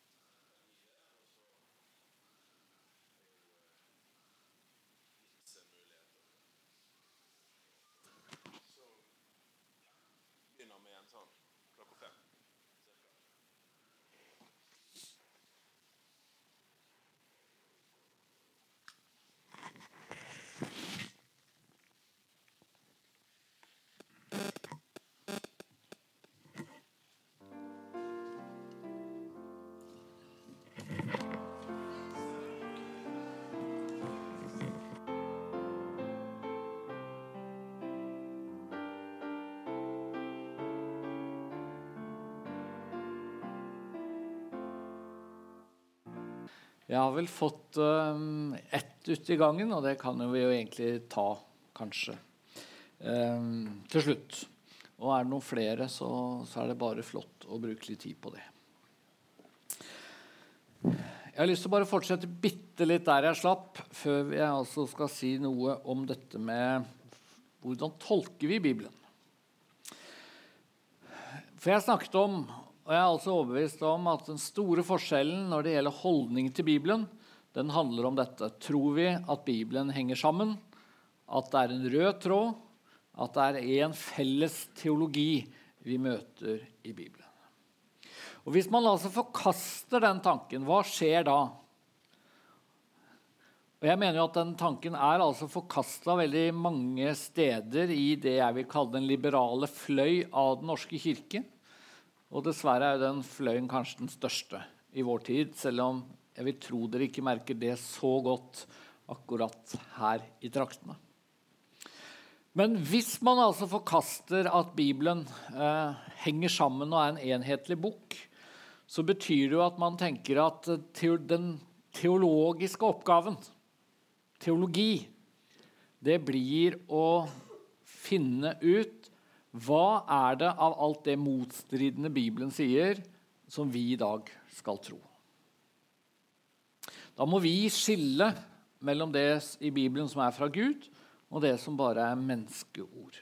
visse muligheter. Så begynner vi en sånn klokka 5. Jeg har vel fått ett ut i gangen, og det kan vi jo egentlig ta, kanskje, til slutt. Og det noen flere, så det bare flott å bruke litt tid på det. Jeg har lyst til å bare fortsette bitte litt der jeg slapp, før jeg altså skal si noe om dette med hvordan tolker vi Bibelen. For jeg snakket om, og jeg altså overbevist om, at den store forskjellen når det gjelder holdning til Bibelen, den handler om dette. Tror vi at Bibelen henger sammen, at det en rød tråd, at det en felles teologi vi møter i Bibelen. Og hvis man altså forkaster den tanken, hva skjer da? Og jeg mener jo at den tanken altså forkastet veldig mange steder i det jeg vil kalle den liberale fløy av den norske kirke. Og dessverre jo den fløyen kanskje den største i vår tid, selv om jeg vil tro dere ikke merker det så godt akkurat her i traktene. Men hvis man altså forkaster at Bibelen henger sammen og en enhetlig bok, så betyr det jo at man tenker at den teologiske oppgaven, teologi, det blir å finne ut hva det av alt det motstridende Bibelen sier som vi i dag skal tro. Da må vi skille mellom det i Bibelen som fra Gud, og det som bare menneskeord.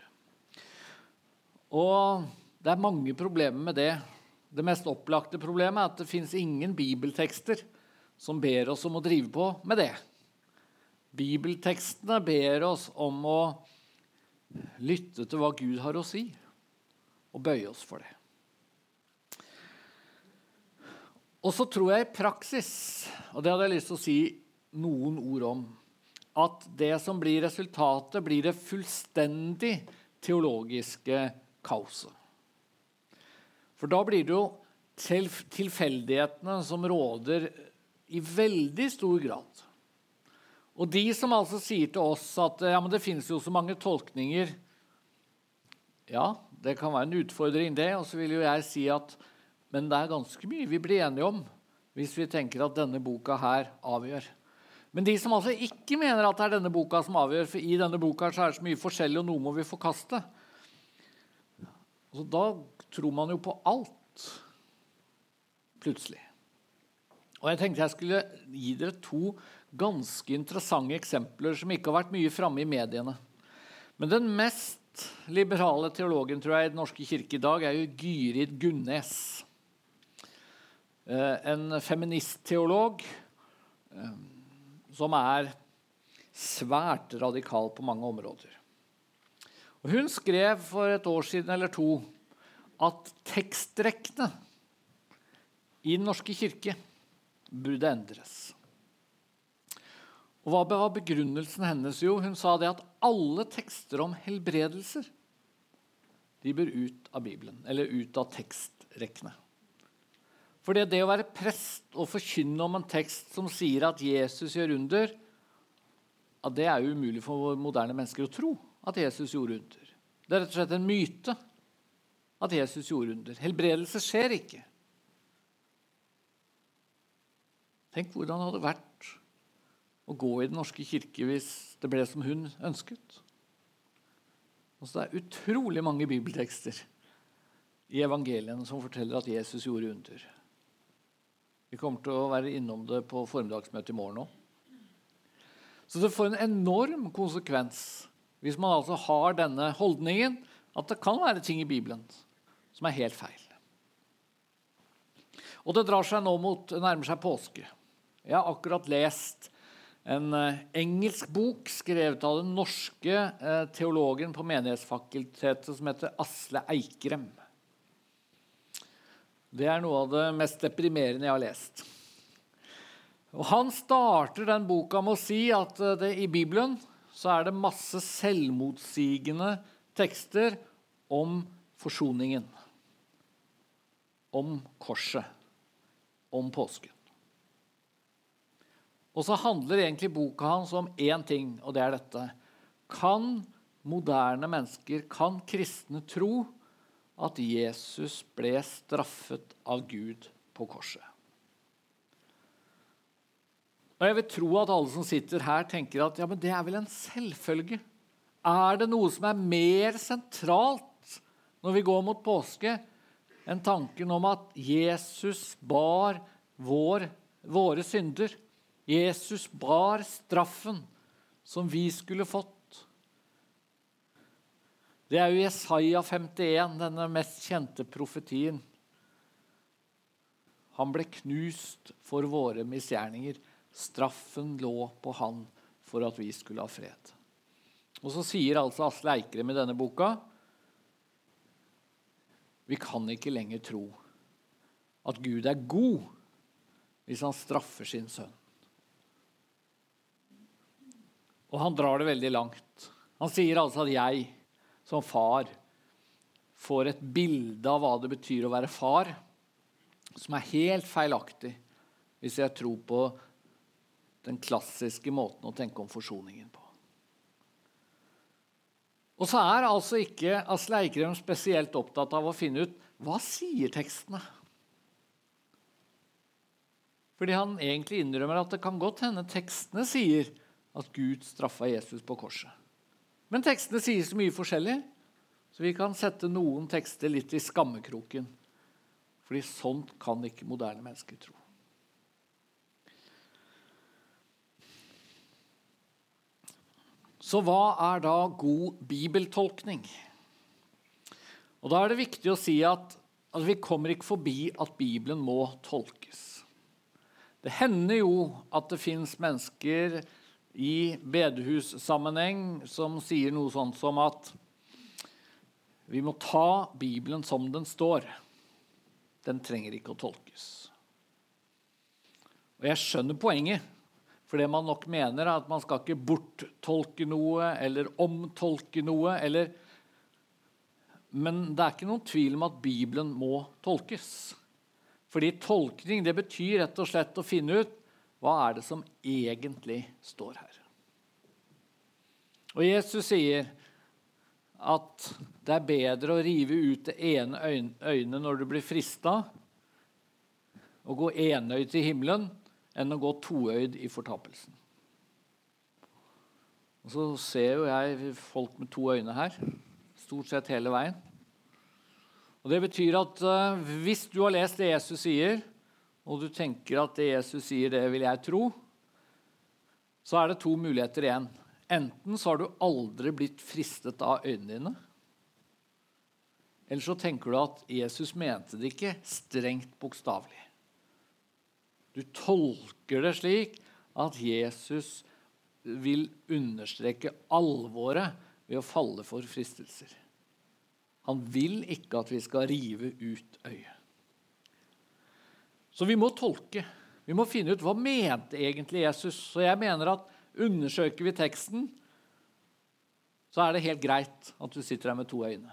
Og det mange problemer med det. Det mest opplagte problemet at det finnes ingen bibeltekster som ber oss om å drive på med det. Bibeltekstene ber oss om å lytte til hva Gud har å si, og bøye oss for det. Og så tror jeg i praksis, og det hadde jeg lyst til å si noen ord om, at det som blir resultatet, blir det fullstendig teologiske kaoset. For da blir det jo tilfeldighetene som råder i veldig stor grad. Og de som altså sier til oss at ja, men det finnes jo så mange tolkninger, ja, det kan være en utfordring det, og så vil jo jeg si at men det ganske mye vi blir enige om hvis vi tenker at denne boka her avgjør. Men de som altså ikke mener at det denne boka som avgjør, for i denne boka så det så mye forskjellig, og noe må vi forkaste. Så da tror man jo på alt, plutselig. Og jeg tenkte jeg skulle gi dere 2 ganske interessante eksempler som ikke har vært mye fremme i mediene. Men den mest liberale teologen, tror jeg, i den norske kirke i dag jo Gyrid Gunnes. En feministteolog som svært radikal på mange områder. Og hun skrev for et år siden eller 2 at tekstrekkene i den norske kirke burde endres. Og hva var begrunnelsen hennes? Jo, hun sa det at alle tekster om helbredelser, de bør ut av Bibelen, eller ut av tekstrekkene. For det å være prest og forkynne om en tekst som sier at Jesus gjør under, ja, det jo umulig for moderne mennesker å tro at Jesus gjorde under. Det rett og slett en myte at Jesus gjorde under. Helbredelse skjer ikke. Tenk hvordan det hadde vært å gå i den norske kirke hvis det ble som hun ønsket. Og så det utrolig mange bibeltekster i evangeliene som forteller at Jesus gjorde under. Vi kommer til å være innom det på formiddagsmøtet i morgen også. Så det får en enorm konsekvens hvis man altså har denne holdningen at det kan være ting i Bibelen som helt feil. Og det drar seg nå nærmer seg påske. Jeg har akkurat lest en engelsk bok skrevet av den norske teologen på menighetsfakultetet som heter Asle Eikrem. Det noe av det mest deprimerende jeg har lest. Og han starter den boka med å si at i Bibelen så det masse selvmotsigende tekster om forsoningen, om korset, om påsken. Og så handler egentlig boka hans om en ting, og det dette. Kan moderne mennesker, kan kristne tro at Jesus ble straffet av Gud på korset? Og jeg vil tro at alle som sitter her tenker at ja, men det vel en selvfølge. Det noe som mer sentralt når vi går mot påske enn tanken om at Jesus bar våre synder? Jesus bar straffen som vi skulle fått. Det jo Jesaja 51, denne mest kjente profetien. Han ble knust for våre misgjerninger. Straffen lå på han for at vi skulle ha fred. Og så sier altså Asle Eikrem i denne boka, vi kan ikke lenger tro at Gud er god hvis han straffer sin sønn. Og han drar det veldig langt. Han sier altså at jeg som far får et bilde av hva det betyr å være far, som er helt feilaktig hvis jeg tror på den klassiske måten å tenke om forsoningen på. Og så er altså ikke Asle Eikrem spesielt opptatt av å finne ut hva sier tekstene. Fordi han egentlig innrømmer at det kan godt hende tekstene sier at Gud straffet Jesus på korset. Men tekstene sier så mye forskjellig, så vi kan sette noen tekster litt i skammekroken. Fordi sånt kan ikke moderne mennesker tro. Så hva er da god bibeltolkning? Og da er det viktig å si at vi kommer ikke forbi at Bibelen må tolkes. Det hender jo at det finnes mennesker i bedehussammenheng som sier noe sånt som at vi må ta Bibelen som den står. Den trenger ikke å tolkes. Og jeg skjønner poenget, for det man nok mener er at man skal ikke borttolke noe eller omtolke noe, men det er ikke noen tvil om at Bibelen må tolkes. Fordi tolkning, det betyr rett og slett å finne ut hva er det som egentlig står her. Og Jesus sier at det er bedre å rive ut det ene øynet når du blir fristet, og gå enøyd til himmelen, enn å gå toøyd i fortapelsen. Og så ser jo jeg folk med to øyne her, stort sett hele veien. Og det betyr at hvis du har lest det Jesus sier, og du tenker at det Jesus sier, det vil jeg tro, så er det to muligheter igjen. Enten så har du aldri blitt fristet av øynene dine, eller så tenker du at Jesus mente det ikke strengt bokstavelig. Du tolker det slik at Jesus vil understreke alvoret ved å falle for fristelser. Han vil ikke at vi skal rive ut øyet. Så vi må tolke. Vi må finne ut hva mente egentlig Jesus. Så jeg mener at undersøker vi teksten, så er det helt greit at du sitter her med to øyne.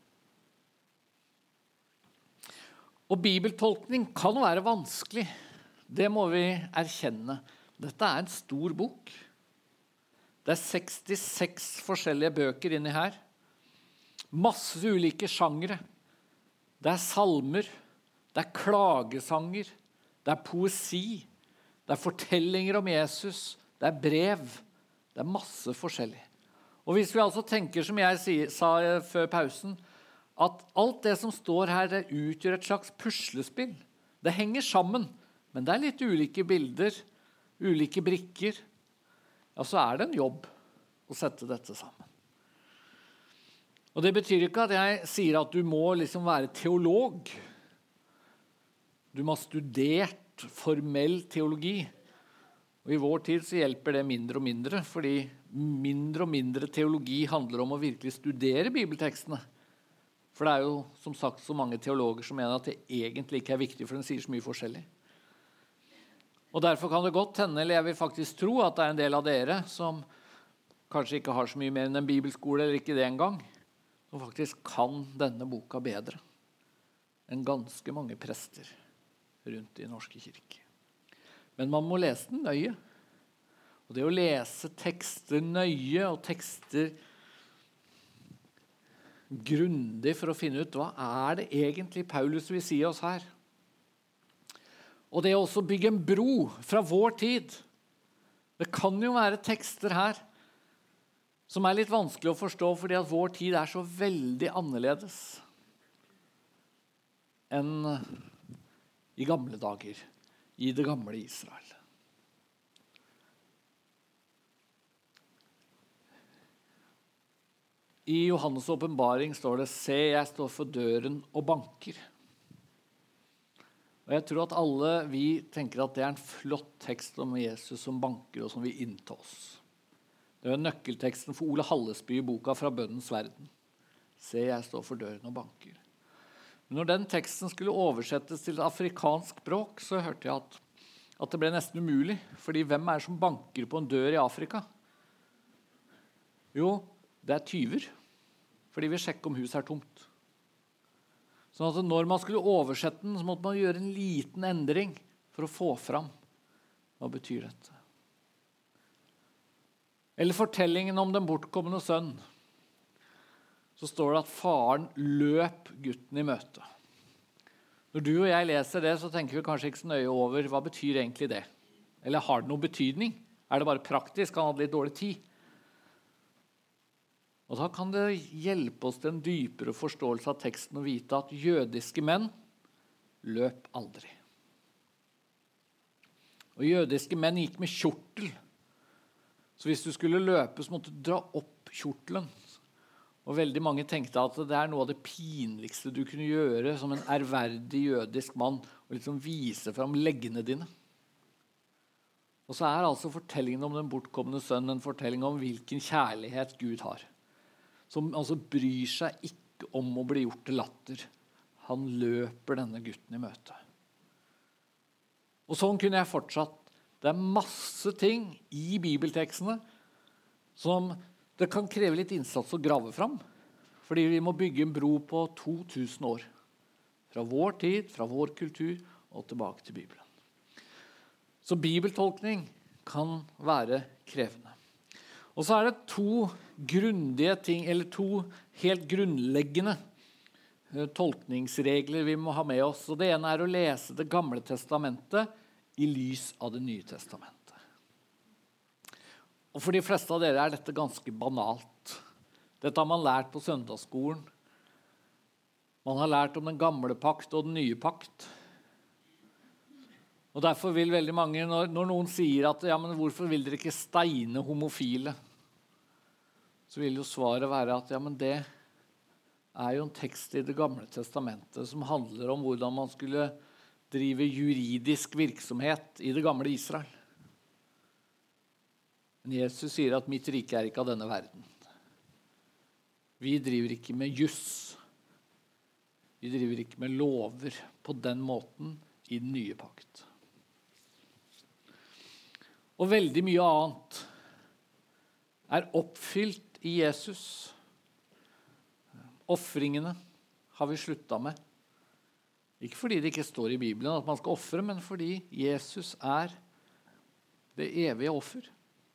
Og bibeltolkning kan være vanskelig. Det må vi erkjenne. Dette er en stor bok. Det er 66 forskjellige bøker inni her. Masse ulike sjangre. Det er salmer, det er klagesanger, det er poesi, det er fortellinger om Jesus, det er brev, det er masse forskjellig. Og hvis vi altså tenker, som jeg sa før pausen, at alt det som står her, det utgjør et slags puslespill. Det henger sammen, men det er litt ulike bilder, ulike brikker. Ja, så er det en jobb å sette dette sammen. Og det betyr ikke at jeg sier at du må liksom være teolog. Du må ha studert formell teologi. Og i vår tid så hjelper det mindre og mindre, fordi mindre og mindre teologi handler om å virkelig studere bibeltekstene. For det er jo som sagt så mange teologer som mener at det egentlig ikke er viktig, for den sier så mye forskjellig. Og derfor kan det godt hende, eller jeg vil faktisk tro at det er en del av dere som kanskje ikke har så mye mer enn en bibelskole, eller ikke det engang, som faktisk kan denne boka bedre enn ganske mange prester rundt i norske kirke. Men man må lese den nøye. Og det å lese tekster nøye og tekster grundig for å finne ut hva er det egentlig Paulus vil si oss her. Og det å også bygge en bro fra vår tid. Det kan jo være tekster her som er litt vanskelig å forstå, fordi at vår tid er så veldig annerledes enn i gamle dager, i det gamle Israel. I Johannes åpenbaring står det: «Se, jeg står for døren og banker.» Og jeg tror at alle vi tenker at det en flott tekst om Jesus som banker og som vil innta oss. Det nøkkelteksten for Ole Hallesby i boka Fra bønnens verden. Se, jeg står for døren og banker. Men når den teksten skulle oversettes til afrikansk språk, så hørte jeg at det ble nesten umulig. Fordi hvem det som banker på en dør i Afrika? Jo, det tyver. Fordi vi sjekker om huset tomt. Sånn at når man skulle oversette den, så måtte man gjøre en liten endring for å få fram. Hva betyr dette? Eller fortellingen om den bortkommende sønn. Så står det at faren løp gutten i møte. Når du og jeg leser det, så tenker vi kanskje ikke så nøye over hva betyr egentlig det. Eller har det noen betydning? Er det bare praktisk? Han hadde litt dårlig tid. Og da kan det hjelpe oss til en dypere forståelse av teksten og vite at jødiske menn løp aldri. Og jødiske menn gikk med kjortel. Så hvis du skulle løpe, så måtte du dra opp kjortelen. Og veldig mange tenkte at det noe av det pinligste du kunne gjøre som en ærverdig jødisk mann, og liksom vise fram leggene dine. Og så altså fortellingen om den bortkomne sønnen en fortelling om hvilken kjærlighet Gud har. Som altså bryr seg ikke om å bli gjort til latter. Han løper denne gutten i møte. Og sånn kunne jeg fortsatt. Det masse ting i bibeltekstene som det kan kreve litt innsats å grave fram. Fordi vi må bygge en bro på 2000 år. Fra vår tid, fra vår kultur og tilbake til Bibelen. Så bibeltolkning kan være krevende. Og så det to grundige ting, eller to helt grunnleggende tolkningsregler vi må ha med oss. Og det ene å lese det gamle testamentet i lys av det nye testamentet. Og for de fleste av dere dette ganske banalt. Dette har man lært på søndagsskolen. Man har lært om den gamle pakt og den nye pakt. Og derfor vil veldig mange, når noen sier at ja, men hvorfor vil dere ikke steine homofile? Så vil jo svaret være at ja, men det jo en tekst i det gamle testamentet som handler om hvordan man skulle drive juridisk virksomhet i det gamle Israel. Men Jesus sier at mitt rike ikke av denne verden. Vi driver ikke med juss. Vi driver ikke med lover på den måten i den nye pakt. Og veldig mye annet oppfylt i Jesus. Offringene har vi sluttet med. Ikke fordi det ikke står i Bibelen at man skal offre, men fordi Jesus det evige offer.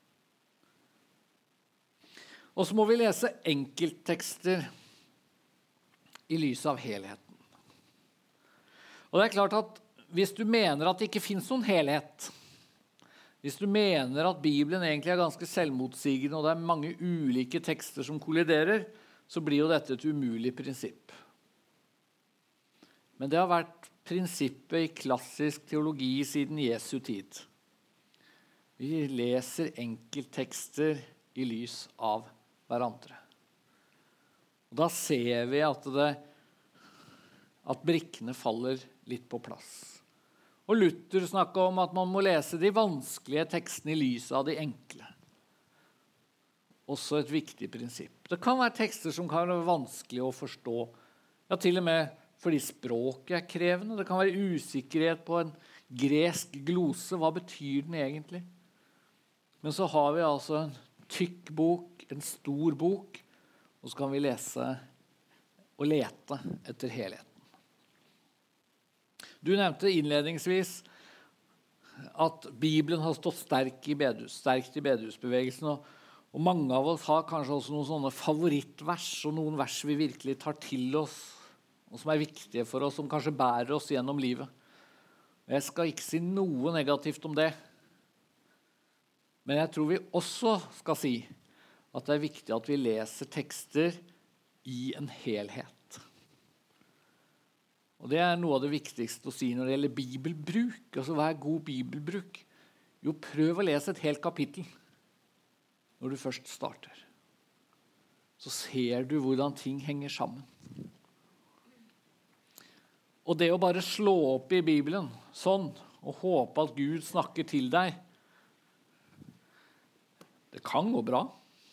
Og så må vi lese enkelttekster i lys av helheten. Og det klart at hvis du mener at det ikke finnes noen helhet, hvis du mener at Bibelen egentlig ganske selvmotsigende, og det mange ulike tekster som kolliderer, så blir jo dette et umulig prinsipp. Men det har vært prinsippet i klassisk teologi siden Jesu tid. Vi leser enkelttekster i lys av hverandre. Og da ser vi at brikkene faller litt på plass. Og Luther snakket om at man må lese de vanskelige tekstene i lyset av de enkle. Også et viktig prinsipp. Det kan være tekster som kan være vanskelig å forstå. Ja, til og med fordi språket krevende. Det kan være usikkerhet på en gresk glose. Hva betyr den egentlig? Men så har vi altså en tykk bok, en stor bok, og så kan vi lese og lete etter helheten. Du nevnte innledningsvis at Bibelen har stått sterkt i bedehusbevegelsen, og mange av oss har kanskje også noen sånne favorittvers, og noen vers vi virkelig tar til oss, og som viktige for oss, som kanskje bærer oss gjennom livet. Jeg skal ikke si noe negativt om det, men jeg tror vi også skal si at det viktig at vi leser tekster i en helhet. Og det noe av det viktigste å si når det gjelder bibelbruk. Altså, hva god bibelbruk? Jo, prøv å lese et helt kapittel når du først starter. Så ser du hvordan ting henger sammen. Og det å bare slå opp i Bibelen sånn, og håpe at Gud snakker til deg, det kan gå bra.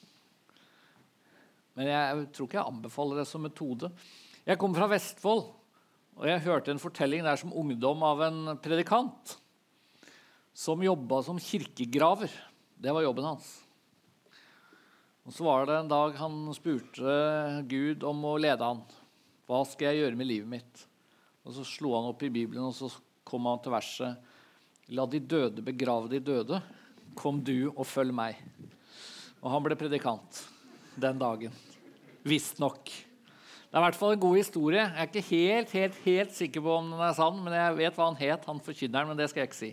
Men jeg tror ikke jeg anbefaler det som metode. Jeg kom fra Vestfold, og jeg hørte en fortelling der som ungdom av en predikant, som jobbet som kirkegraver. Det var jobben hans. Og så var det en dag han spurte Gud om å lede han. Hva skal jeg gjøre med livet mitt? Og så slo han opp i Bibelen, og så kom han til verset: La de døde begrave de døde, kom du og følg meg. Og han ble predikant den dagen. Visst nok. Det er i hvert fall en god historie. Jeg er ikke helt sikker på om den er sann, men jeg vet hva han het, han forkynneren, men det skal jeg ikke si.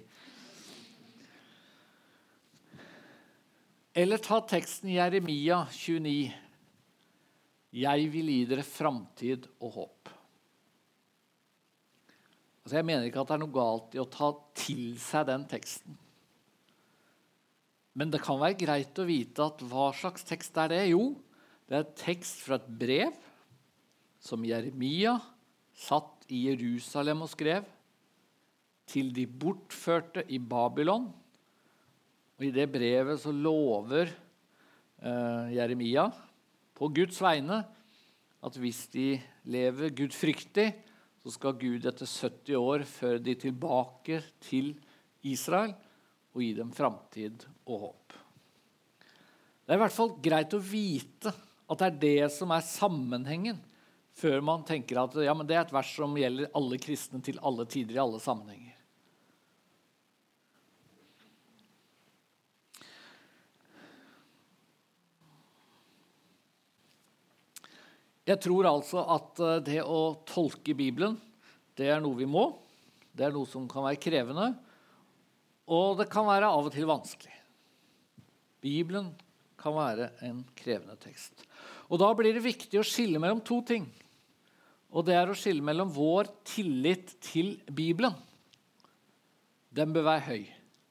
Eller ta teksten i Jeremia 29. Jeg vil gi dere framtid og håp. Altså, jeg mener ikke at det er noe galt i å ta til seg den teksten. Men det kan være greit å vite at hva slags tekst er det? Jo, det er tekst fra et brev som Jeremia satt i Jerusalem og skrev til de bortførte i Babylon. Og i det brevet så lover Jeremia på Guds vegne at hvis de lever gudfryktig, så skal Gud etter 70 år føre de tilbake til Israel og gi dem framtid og håp. Det er i hvert fall greit å vite at det er det som er sammenhengen, før man tenker at ja, men det er et vers som gjelder alle kristne til alle tider i alle sammenhenger. Jeg tror altså at det å tolke Bibelen, det er noe vi må. Det er noe som kan være krevende, og det kan være av og til vanskelig. Bibelen kan være en krevende tekst. Og da blir det viktig å skille mellom to ting. Og det er å skille mellom vår tillit til Bibelen. Den bør være høy.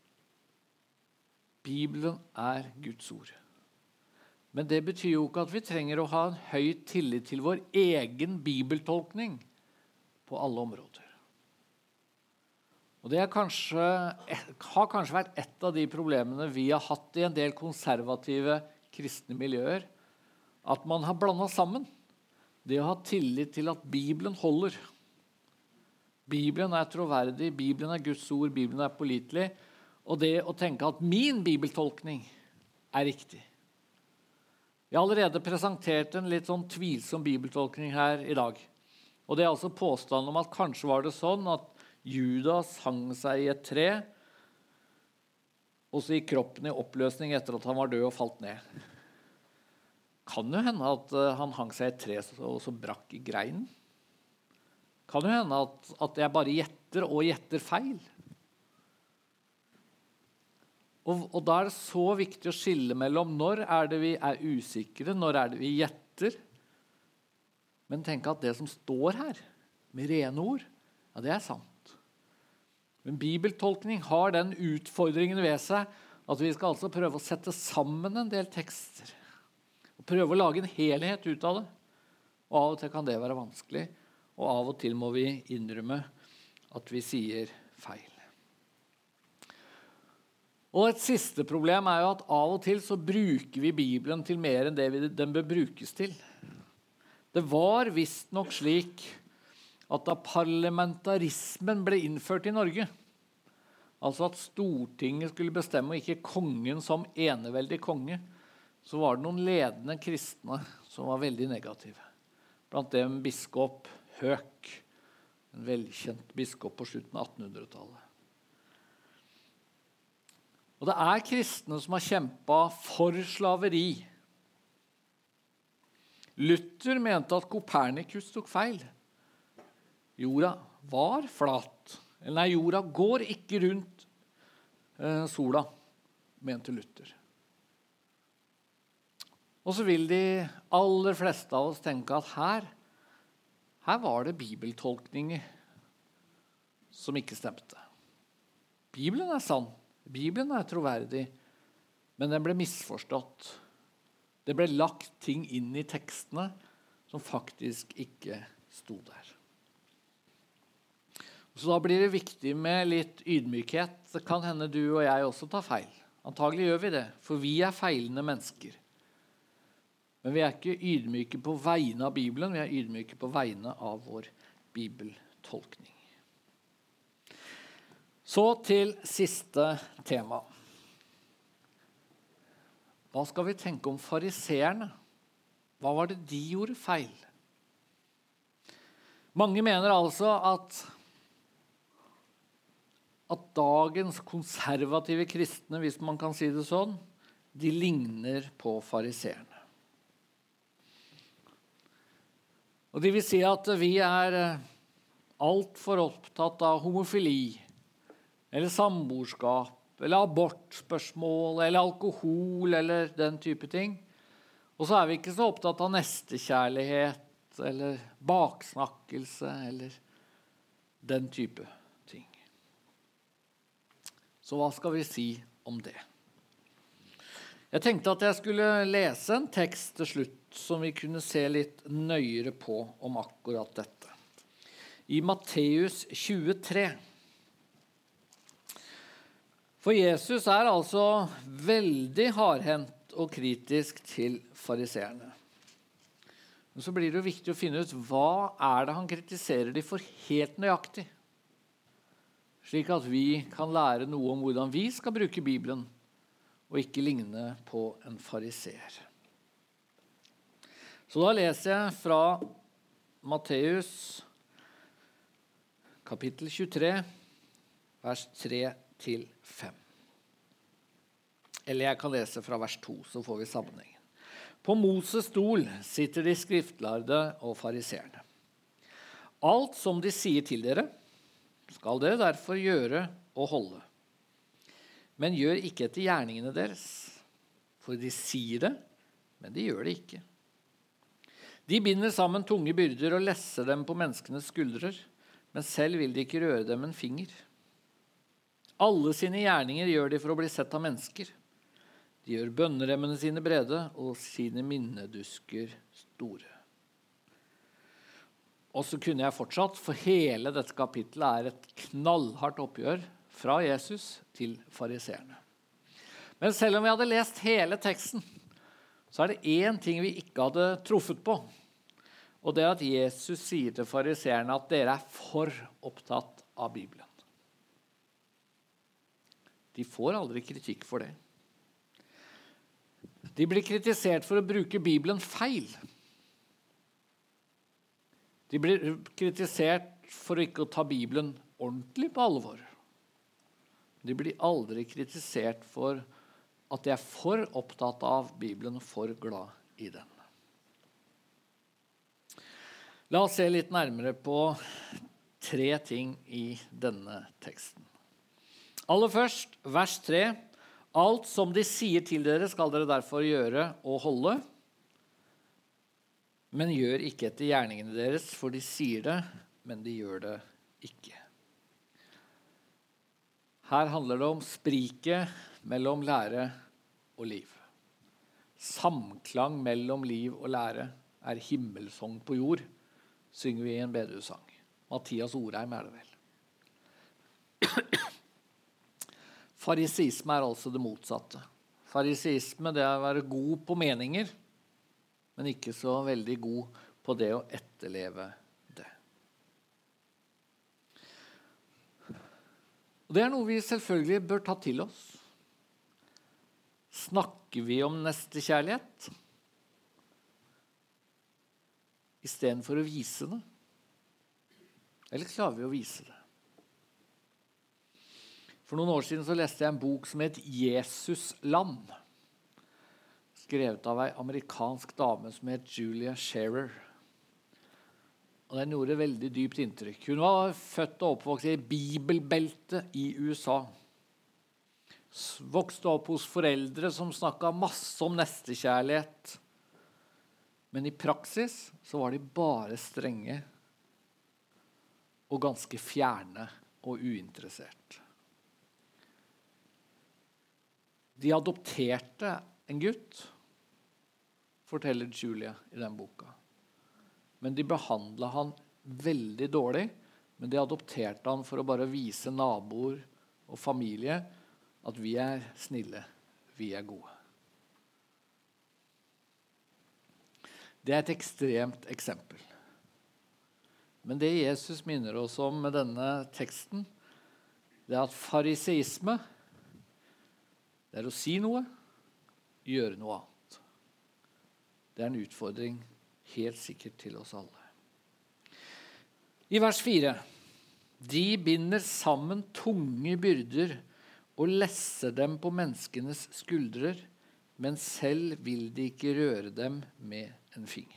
Bibelen er Guds ord. Men det betyr jo ikke at vi trenger å ha en høy tillit til vår egen bibeltolkning på alle områder. Og det har kanskje vært et av de problemene vi har hatt i en del konservative kristne miljøer, at man har blandet sammen det å ha tillit til at Bibelen holder. Bibelen er troverdig, Bibelen er Guds ord, Bibelen er pålitelig, og det å tenke at min bibeltolkning er riktig. Jeg har allerede presentert en litt sånn tvilsom bibeltolkning her i dag. Og det er altså påstanden om at kanskje var det sånn at Judas hang seg i et tre, og så gikk kroppen i oppløsning etter at han var død og falt ned. Kan jo hende at han hang seg i et tre og så brakk i greinen. Kan jo hende at jeg bare gjetter feil. Og da er det så viktig å skille mellom når er det vi er usikre, når er det vi gjetter. Men tenk at det som står her, med rene ord, ja, det er sant. Men bibeltolkning har den utfordringen ved seg at vi skal altså prøve å sette sammen en del tekster. Og prøve å lage en helhet ut av det. Og av og til kan det være vanskelig, og av og til må vi innrømme at vi sier feil. Og et siste problem er jo at av og til så bruker vi Bibelen til mer enn det den bør brukes til. Det var visst nok slik at da parlamentarismen ble innført i Norge, altså at Stortinget skulle bestemme og ikke kongen som eneveldig konge, så var det noen ledende kristne som var veldig negative. Blant dem biskop Høek, en velkjent biskop på slutten av 1800-tallet. Og det er kristne som har kjempet for slaveri. Luther mente at Kopernikus tok feil. Jorda var flat. Nei, jorda går ikke rundt sola, mente Luther. Og så vil de aller fleste av oss tenke at her var det bibeltolkninger som ikke stemte. Bibelen er sann. Bibelen er troverdig, men den ble misforstått. Det ble lagt ting inn i tekstene som faktisk ikke sto der. Så da blir det viktig med litt ydmykhet. Det kan hende du og jeg også tar feil. Antagelig gjør vi det, for vi er feilende mennesker. Men vi er ikke ydmyke på vegne av Bibelen, vi er ydmyke på vegne av vår bibeltolkning. Så til siste tema. Hva skal vi tenke om fariseerne? Hva var det de gjorde feil? Mange mener altså at dagens konservative kristne, hvis man kan si det sånn, de ligner på fariseerne. Og de vil si at vi er alt for opptatt av homofili, eller samboerskap, eller abortspørsmål, eller alkohol, eller den type ting. Og så er vi ikke så opptatt av nestekjærlighet, eller baksnakkelse, eller den type ting. Så hva skal vi si om det? Jeg tenkte at jeg skulle lese en tekst til slutt, som vi kunne se litt nøyere på om akkurat dette. I Matteus 23. For Jesus er altså veldig hardhendt og kritisk til fariseerne. Men så blir det jo viktig å finne ut hva er det han kritiserer de for helt nøyaktig, slik at vi kan lære noe om hvordan vi skal bruke Bibelen, og ikke ligne på en fariseer. Så da leser jeg fra Matteus kapittel 23, vers 3-5. Eller jeg kan lese fra vers 2, så får vi sammenhengen. På Moses stol sitter de skriftlærde og fariseerne. Alt som de sier til dere, skal dere derfor gjøre og holde. Men gjør ikke etter gjerningene deres, for de sier det, men de gjør det ikke. De binder sammen tunge byrder og lesser dem på menneskenes skuldrer, men selv vil de ikke røre dem en finger. Alle sine gjerninger gjør de for å bli sett av mennesker. De gjør bønneremmene sine brede og sine minnedusker store. Og så kunne jeg fortsatt, for hele dette kapittelet er et knallhardt oppgjør fra Jesus til fariseerne. Men selv om vi hadde lest hele teksten, så er det én ting vi ikke hadde truffet på. Og det er at Jesus sier til fariseerne at dere er for opptatt av Bibelen. De får aldri kritikk for det. De blir kritisert for å bruke Bibelen feil. De blir kritisert for ikke å ta Bibelen ordentlig på alvor. De blir aldri kritisert for at de er for opptatt av Bibelen og for glad i den. La oss se litt nærmere på 3 ting i denne teksten. Aller først, vers 3. Alt som de sier til dere skal dere derfor gjøre og holde, men gjør ikke etter gjerningene deres, for de sier det, men de gjør det ikke. Her handler det om spriket mellom lære og liv. Samklang mellom liv og lære er himmelsong på jord, synger vi i en bedehusang. Mathias Orheim er det vel. Fariseisme er altså det motsatte. Fariseisme det er å være god på meninger, men ikke så veldig god på det å etterleve det. Og det er noe vi selvfølgelig bør ta til oss. Snakker vi om nestekjærlighet i stedet for å vise det? Eller klarer vi å vise det? For noen år siden så leste jeg en bok som het Jesusland, skrevet av en amerikansk dame som het Julia Scherer. Og den gjorde veldig dypt inntrykk. Hun var født og oppvokst i bibelbeltet i USA. Vokste opp hos foreldre som snakket masse om nestekjærlighet. Men i praksis så var de bare strenge og ganske fjerne og uinteressert. De adopterte en gutt, forteller Julia i den boka. Men de behandlet han veldig dårlig men de adopterte han for å bare vise naboer og familie at vi er snille, vi er gode. Det er et ekstremt eksempel. Men det Jesus minner oss om med denne teksten, det er at fariseisme, det er å si noe, gjøre noe annet. Det er en utfordring helt sikkert til oss alle. I vers 4. De binder sammen tunge byrder og lesser dem på menneskenes skuldrer, men selv vil de ikke røre dem med en finger.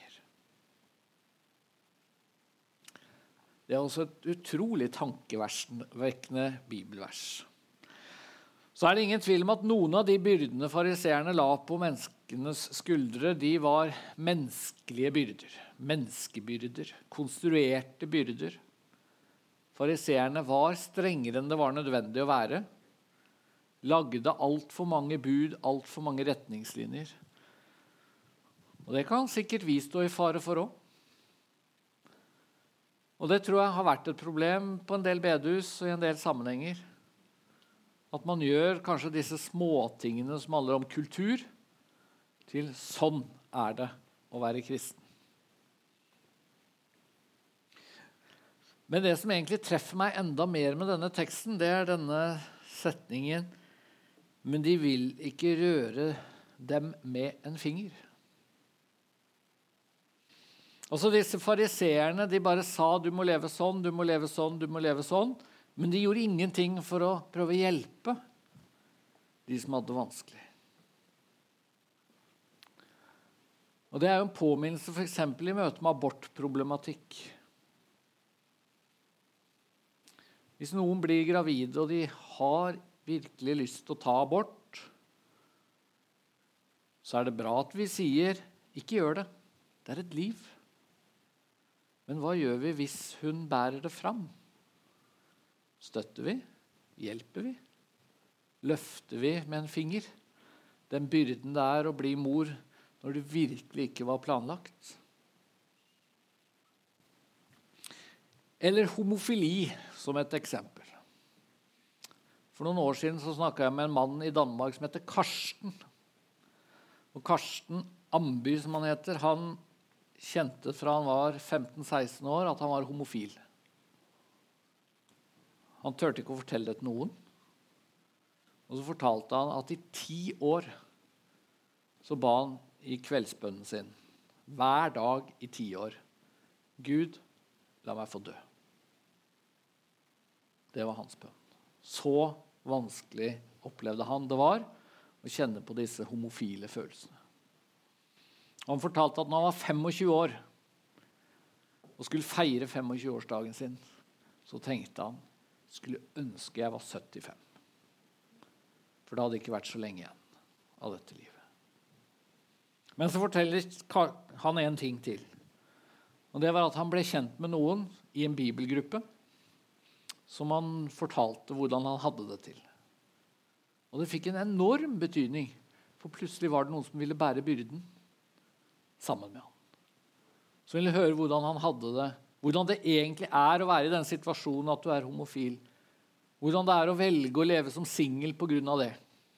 Det er også et utrolig tankevekkende bibelvers. Så er det ingen tvil om at noen av de byrdene fariseerne la på menneskenes skuldre, de var menneskelige byrder, menneskebyrder, konstruerte byrder. Fariseerne var strengere enn det var nødvendig å være, lagde alt for mange bud, alt for mange retningslinjer. Og det kan sikkert vi stå i fare for også. Og det tror jeg har vært et problem på en del bedehus og i en del sammenhenger. At man gjør kanskje disse småtingene som handler om kultur, til sånn er det å være kristen. Men det som egentlig treffer meg enda mer med denne teksten, det er denne setningen, men de vil ikke røre dem med en finger. Altså disse fariseerne, de bare sa du må leve sånn, du må leve sånn, du må leve sånn, men de gjorde ingenting for å prøve å hjelpe de som hadde det vanskelig. Og det er jo en påminnelse for eksempel i møte med abortproblematikk. Hvis noen blir gravide og de har virkelig lyst til å ta abort, så er det bra at vi sier, ikke gjør det, det er et liv. Men hva gjør vi hvis hun bærer det fram? Støtter vi? Hjelper vi? Løfter vi med en finger? Den byrden det er å bli mor når det virkelig ikke var planlagt. Eller homofili som et eksempel. For noen år siden så snakket jeg med en mann i Danmark som heter Karsten. Og Karsten Amby, som han heter, han kjente fra han var 15-16 år at han var homofil. Han tørte ikke å fortelle det til noen. Og så fortalte han at i 10 år så ba han i kveldsbønnen sin, hver dag i 10 år, Gud, la meg få dø. Det var hans bønn. Så vanskelig opplevde han det var å kjenne på disse homofile følelsene. Han fortalte at når han var 25 år og skulle feire 25-årsdagen sin, så tenkte han, skulle ønske jeg var 75. For det hadde ikke vært så lenge igjen av dette livet. Men så forteller han en ting til. Og det var at han ble kjent med noen i en bibelgruppe som han fortalte hvordan han hadde det til. Og det fikk en enorm betydning, for plutselig var det noen som ville bære byrden sammen med han. Så ville høre hvordan han hadde det, hvordan det egentlig er å være i den situasjonen at du er homofil, hvordan det er å velge å leve som singel på grunn av det.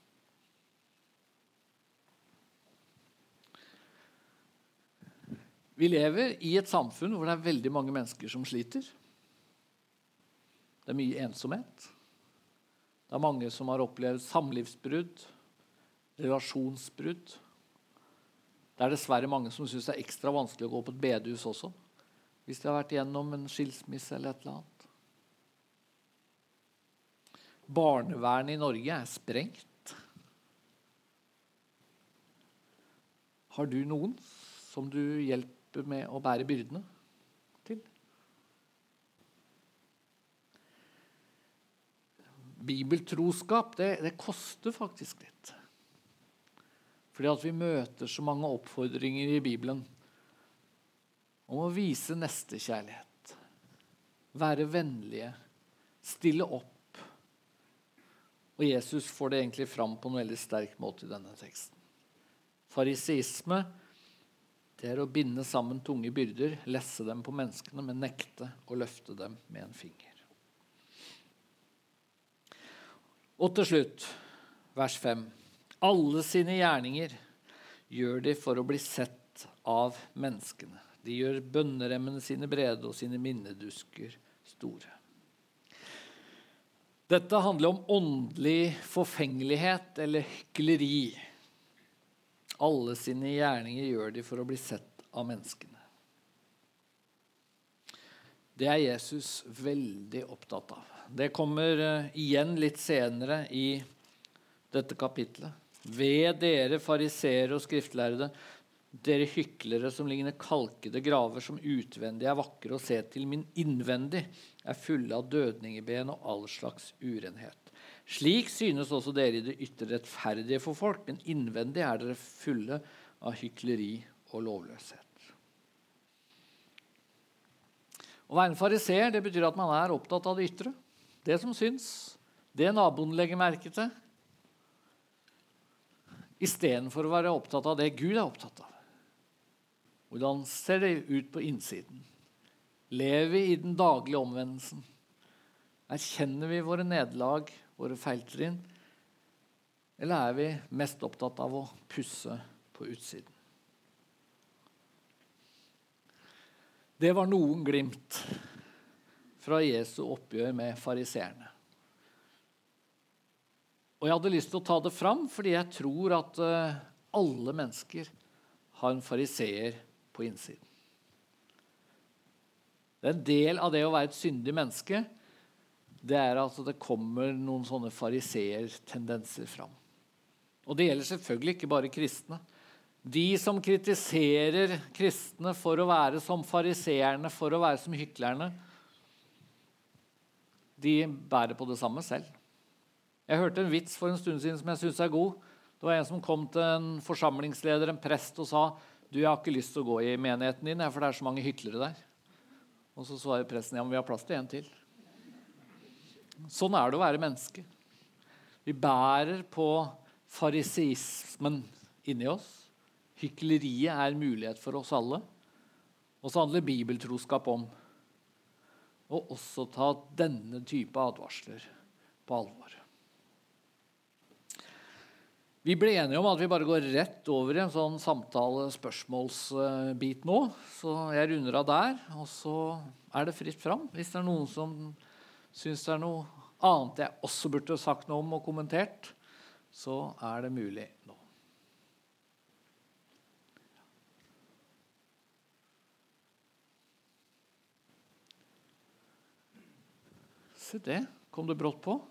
Vi lever i et samfunn hvor det er veldig mange mennesker som sliter. Det er mye ensomhet. Det er mange som har opplevd samlivsbrudd, relasjonsbrudd. Det er dessverre mange som synes det er ekstra vanskelig å gå på et bedehus også, hvis de har vært gjennom en skilsmisse eller et eller annet. Barnevernet i Norge er sprengt. Har du noen som du hjelper med å bære byrdene til? Bibeltroskap, det koster faktisk litt. Fordi at vi møter så mange oppfordringer i Bibelen om å vise nestekjærlighet, være vennlige, stille opp. Og Jesus får det egentlig fram på en veldig sterk måte i denne teksten. Fariseisme, Det å binde sammen tunge byrder, lesse dem på menneskene, men nekte å løfte dem med en finger. Og til slutt, vers 5. Alle sine gjerninger gjør de for å bli sett av menneskene. De gjør bønneremmene sine brede og sine minnedusker store. Dette handler om åndelig forfengelighet eller hykleri. Alle sine gjerninger gjør de for å bli sett av menneskene. Det er Jesus veldig opptatt av. Det kommer igjen litt senere i dette kapitlet. Ved dere fariseere og skriftlærde, dere hyklere som ligner kalkede graver som utvendig er vakre å se til, men innvendig er fulle av dødningeben og all slags urenhet. Slik synes også dere i det ytre rettferdige for folk, men innvendig er dere fulle av hykleri og lovløshet. Å være en fariseer, det betyr at man er opptatt av det ytre. Det som syns, det naboen legger merke til, i stedet for å være opptatt av det Gud er opptatt av. Hvordan ser det ut på innsiden? Lever vi i den daglige omvendelsen? Erkjenner vi våre nederlag, våre feiltrinn? Eller er vi mest opptatt av å pusse på utsiden? Det var noen glimt fra Jesu oppgjør med fariseerne. Og jeg hadde lyst til å ta det fram, fordi jeg tror at alle mennesker har en fariseer på innsiden. Det er en del av det å være et syndig menneske, det er at det kommer noen sånne fariseer-tendenser fram. Og det gjelder selvfølgelig ikke bare kristne. De som kritiserer kristne for å være som fariseerne, for å være som hyklerne, de bærer på det samme selv. Jeg hørte en vits for en stund siden som jeg synes er god. Det var en som kom til en forsamlingsleder, en prest, og sa, du, jeg har ikke lyst til å gå i menigheten din, for det er så mange hyklere der. Og så svarer presten, ja, men vi har plass til en til. Sånn er det å være menneske. Vi bærer på fariseismen inni oss. Hykleriet er mulighet for oss alle. Og så handler bibeltroskap om å også ta denne type advarsler på alvor. Vi ble enige om at vi bare går rett over i en sånn samtale-spørsmålsbit nå, så jeg runder av der, og så er det fritt fram. Hvis det er noen som synes det er noe annet jeg også burde sagt noe om og kommentert, så er det mulig nå. Se det, kom det brått på?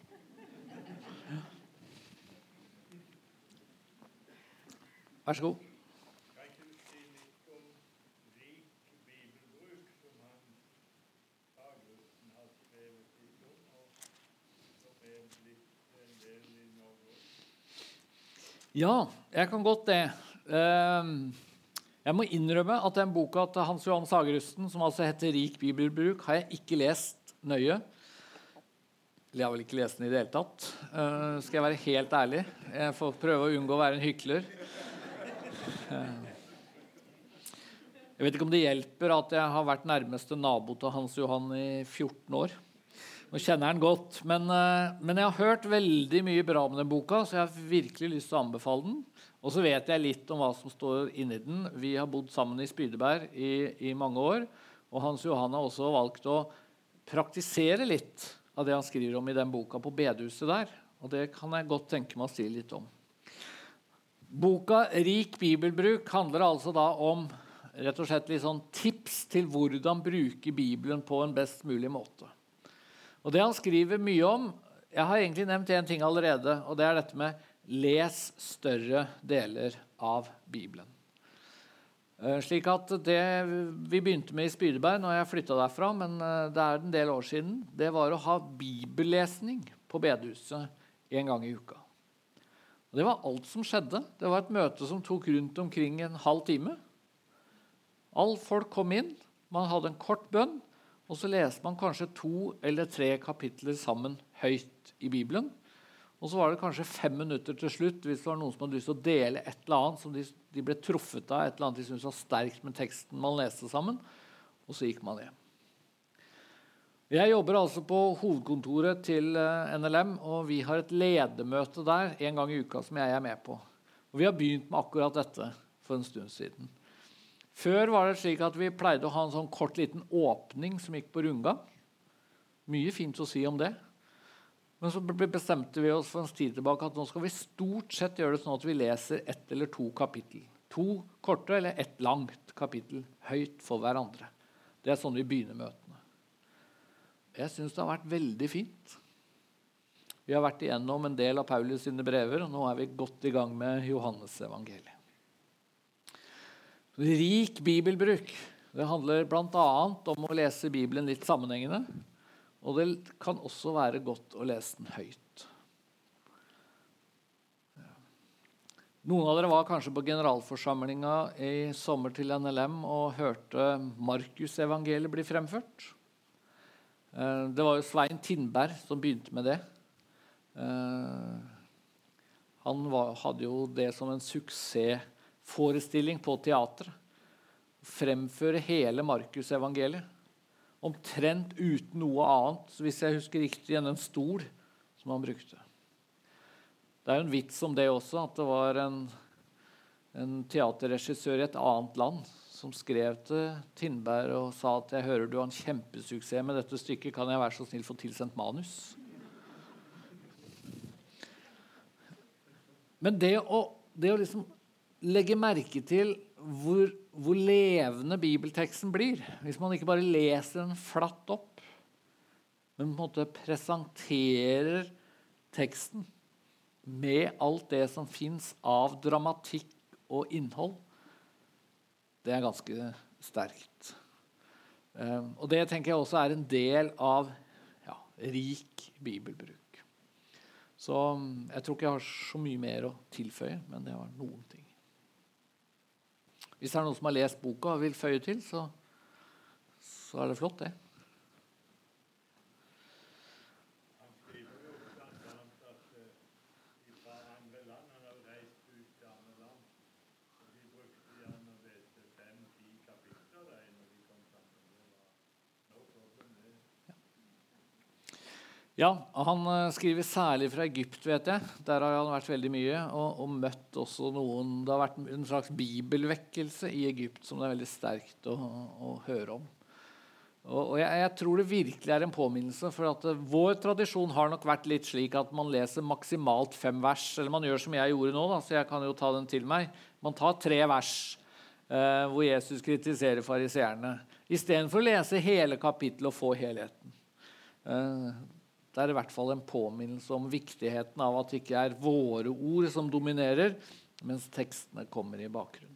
Vær så god. Kan ikke du si litt om rik bibelbruk som han Sagersen har skrevet litt om, og som er blitt en del i Norge? Ja, jeg kan godt det. Jeg må innrømme at den boka til Hans Johan Sagersen, som altså heter Rik bibelbruk, har jeg ikke lest nøye. Jeg har vel ikke lest den i det hele tatt. Skal jeg være helt ærlig? Jeg får prøve å unngå å være en hykler. Jeg vet ikke om det hjelper at jeg har vært nærmeste nabo til Hans Johan i 14 år. Nå kjenner han godt, men jeg har hørt veldig mye bra om den boka, så jeg har virkelig lyst til å anbefale den. Og så vet jeg litt om hva som står inni den. Vi har bodd sammen i Spydeberg i mange år, og Hans Johan har også valgt å praktisere litt av det han skriver om i den boka på bedehuset der, og det kan jeg godt tenke meg å si litt om. Boka Rik bibelbruk handler altså da om rett og slett litt sånn tips til hvordan bruke Bibelen på en best mulig måte. Og det han skriver mye om, jeg har egentlig nevnt en ting allerede, og det er dette med les større deler av Bibelen. Slik at det vi begynte med i Spydeberg når jeg flyttet derfra, men det er en del år siden, det var å ha bibellesning på bedehuset en gang i uka. Og det var alt som skjedde. Det var et møte som tok rundt omkring en halv time. Alle folk kom inn, man hadde en kort bønn, og så leste man kanskje 2 eller 3 kapitler sammen høyt i Bibelen. og så var det kanskje 5 minutter til slutt hvis det var noen som hadde lyst til å dele et eller annet som de ble truffet av, et eller annet de syntes var sterkt med teksten man leste sammen, og så gikk man hjem. Jeg jobber altså på hovedkontoret til NLM, og vi har et ledermøte der en gang i uka som jeg er med på. Og vi har begynt med akkurat dette for en stund siden. Før var det slik at vi pleide å ha en sånn kort liten åpning som gikk på rundgang. Mye fint å si om det. Men så bestemte vi oss for en tid tilbake at nå skal vi stort sett gjøre det sånn at vi leser 1 eller 2 kapittel. 2 korte eller 1 langt kapittel, høyt for hverandre. Det er sånn vi begynner møtene. Jeg synes det har vært veldig fint. Vi har vært igjennom en del av Paulus sine brever, og nå er vi godt i gang med Johannes evangeliet. Rik bibelbruk. Det handler blant annet om å lese Bibelen litt sammenhengende, og det kan også være godt å lese den høyt. Noen av dere var kanskje på generalforsamlingen i sommer til NLM og hørte Markus evangeliet bli fremført. Det var jo Svein Tindberg som begynte med det. Han hadde jo det som en suksessforestilling på teatret. Fremføre hele Markus evangeliet. Omtrent uten noe annet, hvis jeg husker riktig, enn en stol som han brukte. Det er jo en vits om det også, at det var en teaterregissør i et annet land som skrev til Tindberg og sa at jeg hører du har en kjempesuksess med dette stykket, kan jeg være så snill få tilsendt manus? Men det å liksom legge merke til hvor levende bibelteksten blir, hvis man ikke bare leser den flatt opp, men på en måte presenterer teksten med alt det som finnes av dramatikk og innhold, det er ganske sterkt. Og det tenker jeg også er en del av rik bibelbruk. Så jeg tror ikke jeg har så mye mer å tilføye, men det var noen ting. Hvis det er noen som har lest boka og vil føye til, så er det flott det. Ja, han skriver særlig fra Egypt, vet jeg. Der har han vært veldig mye, og møtt også noen. Det har vært en slags bibelvekkelse i Egypt som det er veldig sterkt å høre om. Og jeg tror det virkelig er en påminnelse, for at vår tradisjon har nok vært litt slik at man leser maksimalt 5 vers, eller man gjør som jeg gjorde nå, da, så jeg kan jo ta den til meg. Man tar 3 vers hvor Jesus kritiserer fariseerne, i stedet for å lese hele kapittelet og få helheten. Det er i hvert fall en påminnelse om viktigheten av at det ikke er våre ord som dominerer, mens tekstene kommer i bakgrunnen.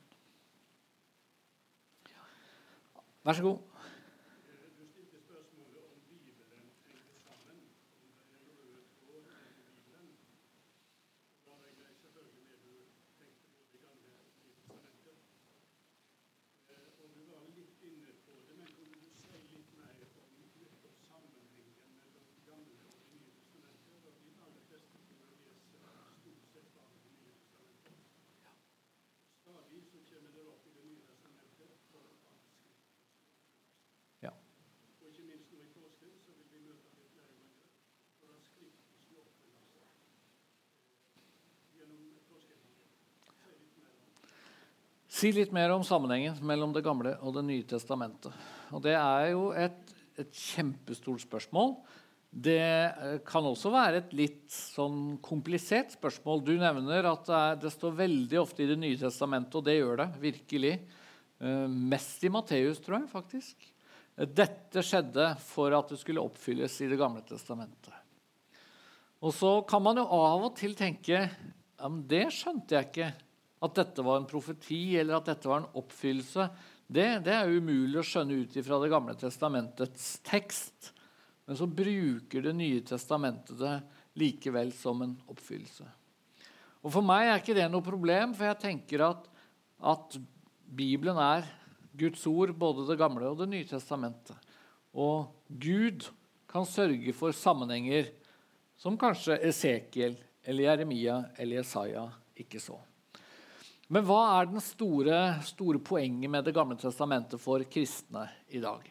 Vær så god. Du stilte spørsmålet om Bibelen henger sammen, om det er røde tråd i Bibelen. Da regner jeg selvfølgelig med du tenkte på det gamle testamentet. Og du var litt inne på det, men kunne du si litt mer om sammenhengen mellom det gamle og det nye testamentet? Og de aller fleste som leser stort sett bare det nye testamentet. Stadig så kommer det opp i det nye testamentet for å ta skrift. Ja. Og ikke minst nå i påsken så vil vi møte det flere ganger for at skriften skal oppfylles gjennom påsken. Si litt mer om sammenhengen mellom det gamle og det nye testamentet. Og det er jo et kjempestort spørsmål. Det kan også være et litt sånn komplisert spørsmål. Du nevner at det står veldig ofte i det nye testamentet, og det gjør det virkelig. Mest i Matteus, tror jeg faktisk. Dette skjedde for at det skulle oppfylles i det gamle testamentet. Og så kan man jo av og til tenke, ja, men det skjønte jeg ikke, at dette var en profeti, eller at dette var en oppfyllelse. Det er jo umulig å skjønne ut ifra det gamle testamentets tekst. Men så bruker det nye testamentet det likevel som en oppfyllelse. Og for meg er ikke det noe problem, for jeg tenker at Bibelen er Guds ord, både det gamle og det nye testamentet. Og Gud kan sørge for sammenhenger som kanskje Esekiel eller Jeremia eller Jesaja ikke så. Men hva den store poenget med det gamle testamentet for kristne i dag?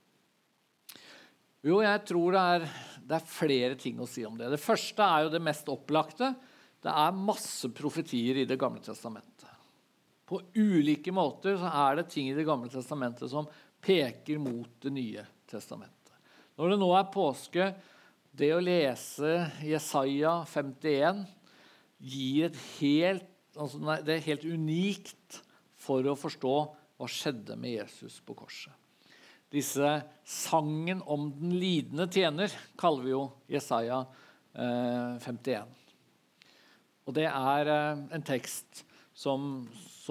Jo, jeg tror det flere ting å si om det. Det første jo det mest opplagte. Det masse profetier i det gamle testamentet. På ulike måter så det ting i det gamle testamentet som peker mot det nye testamentet. Når det nå påske, det å lese Jesaja 51 gir det helt unikt for å forstå hva skjedde med Jesus på korset. Disse sangen om den lidende tjener kaller vi jo Jesaja 51. Og det en tekst som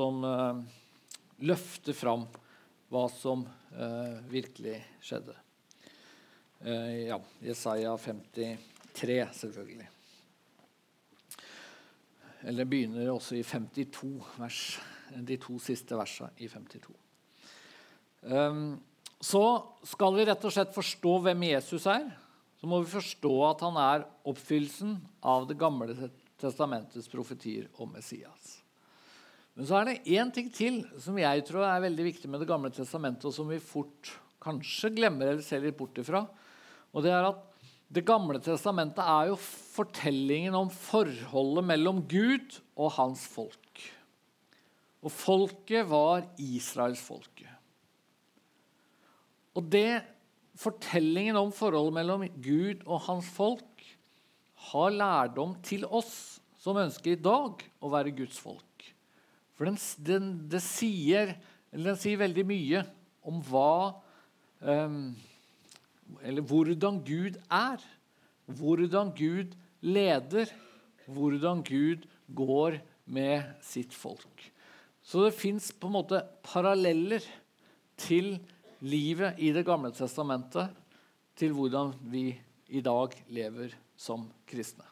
løfter fram hva som virkelig skjedde. Jesaja 53 selvfølgelig. Eller det begynner også i 52 vers, de 2 siste versene i 52. Så skal vi rett og slett forstå hvem Jesus så må vi forstå at han oppfyllelsen av det gamle testamentets profetier om Messias. Men så det en ting til som jeg tror veldig viktig med det gamle testamentet, og som vi fort kanskje glemmer eller ser litt bort ifra, og det at det gamle testamentet jo fortellingen om forholdet mellom Gud og hans folk. Og folket var Israels folke. Og fortellingen om forholdet mellom Gud og hans folk har lærdom til oss som ønsker i dag å være Guds folk. For det sier veldig mye om eller hvordan Gud hvordan Gud leder, hvordan Gud går med sitt folk. Så det finnes på en måte paralleller til livet i det gamle testamentet, til hvordan vi i dag lever som kristne.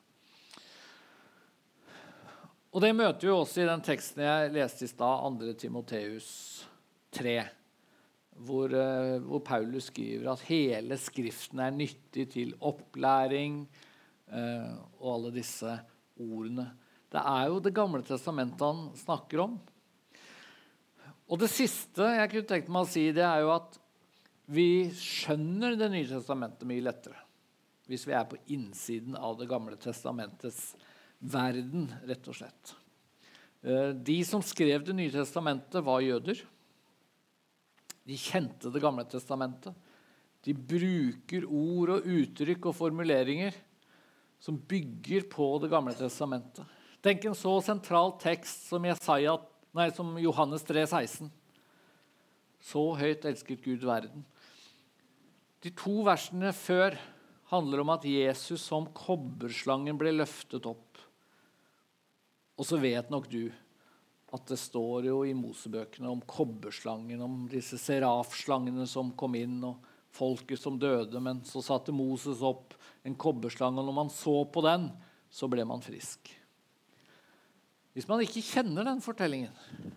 Og det møter vi også i den teksten jeg leste i stad, 2. Timoteus 3, hvor Paulus skriver at hele skriften nyttig til opplæring og alle disse ordene. Det jo det gamle testamentet han snakker om. Og det siste jeg kunne tenkt meg å si, det jo at vi skjønner det nye testamentet mye lettere hvis vi på innsiden av det gamle testamentets verden, rett og slett. De som skrev det nye testamentet var jøder. De kjente det gamle testamentet. De bruker ord og uttrykk og formuleringer som bygger på det gamle testamentet. Tenk en så sentral tekst som som Johannes 3,16. Så høyt elsket Gud verden. De 2 versene før handler om at Jesus som kobberslangen ble løftet opp. Og så vet nok du at det står jo i Mosebøkene om kobberslangen, om disse serafslangene som kom inn, og folket som døde, men så satte Moses opp en kobberslang, og når man så på den, så ble man frisk. Hvis man ikke kjenner den fortellingen,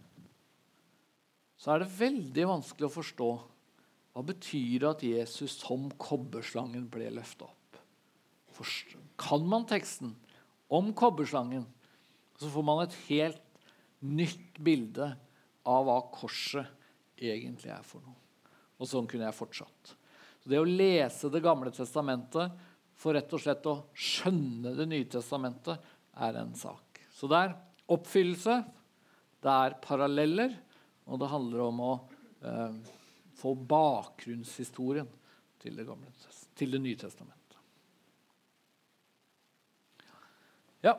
så det veldig vanskelig å forstå hva betyr det at Jesus som kobberslangen ble løftet opp. Kan man teksten om kobberslangen, så får man et helt nytt bilde av hva korset egentlig for noe. Og sånn kunne jeg fortsatt. Så det å lese det gamle testamentet for rett og slett å skjønne det nye testamentet en sak. Så det oppfyllelse, det paralleller, og det handler om å få bakgrunnshistorien til det nye testamentet. Ja.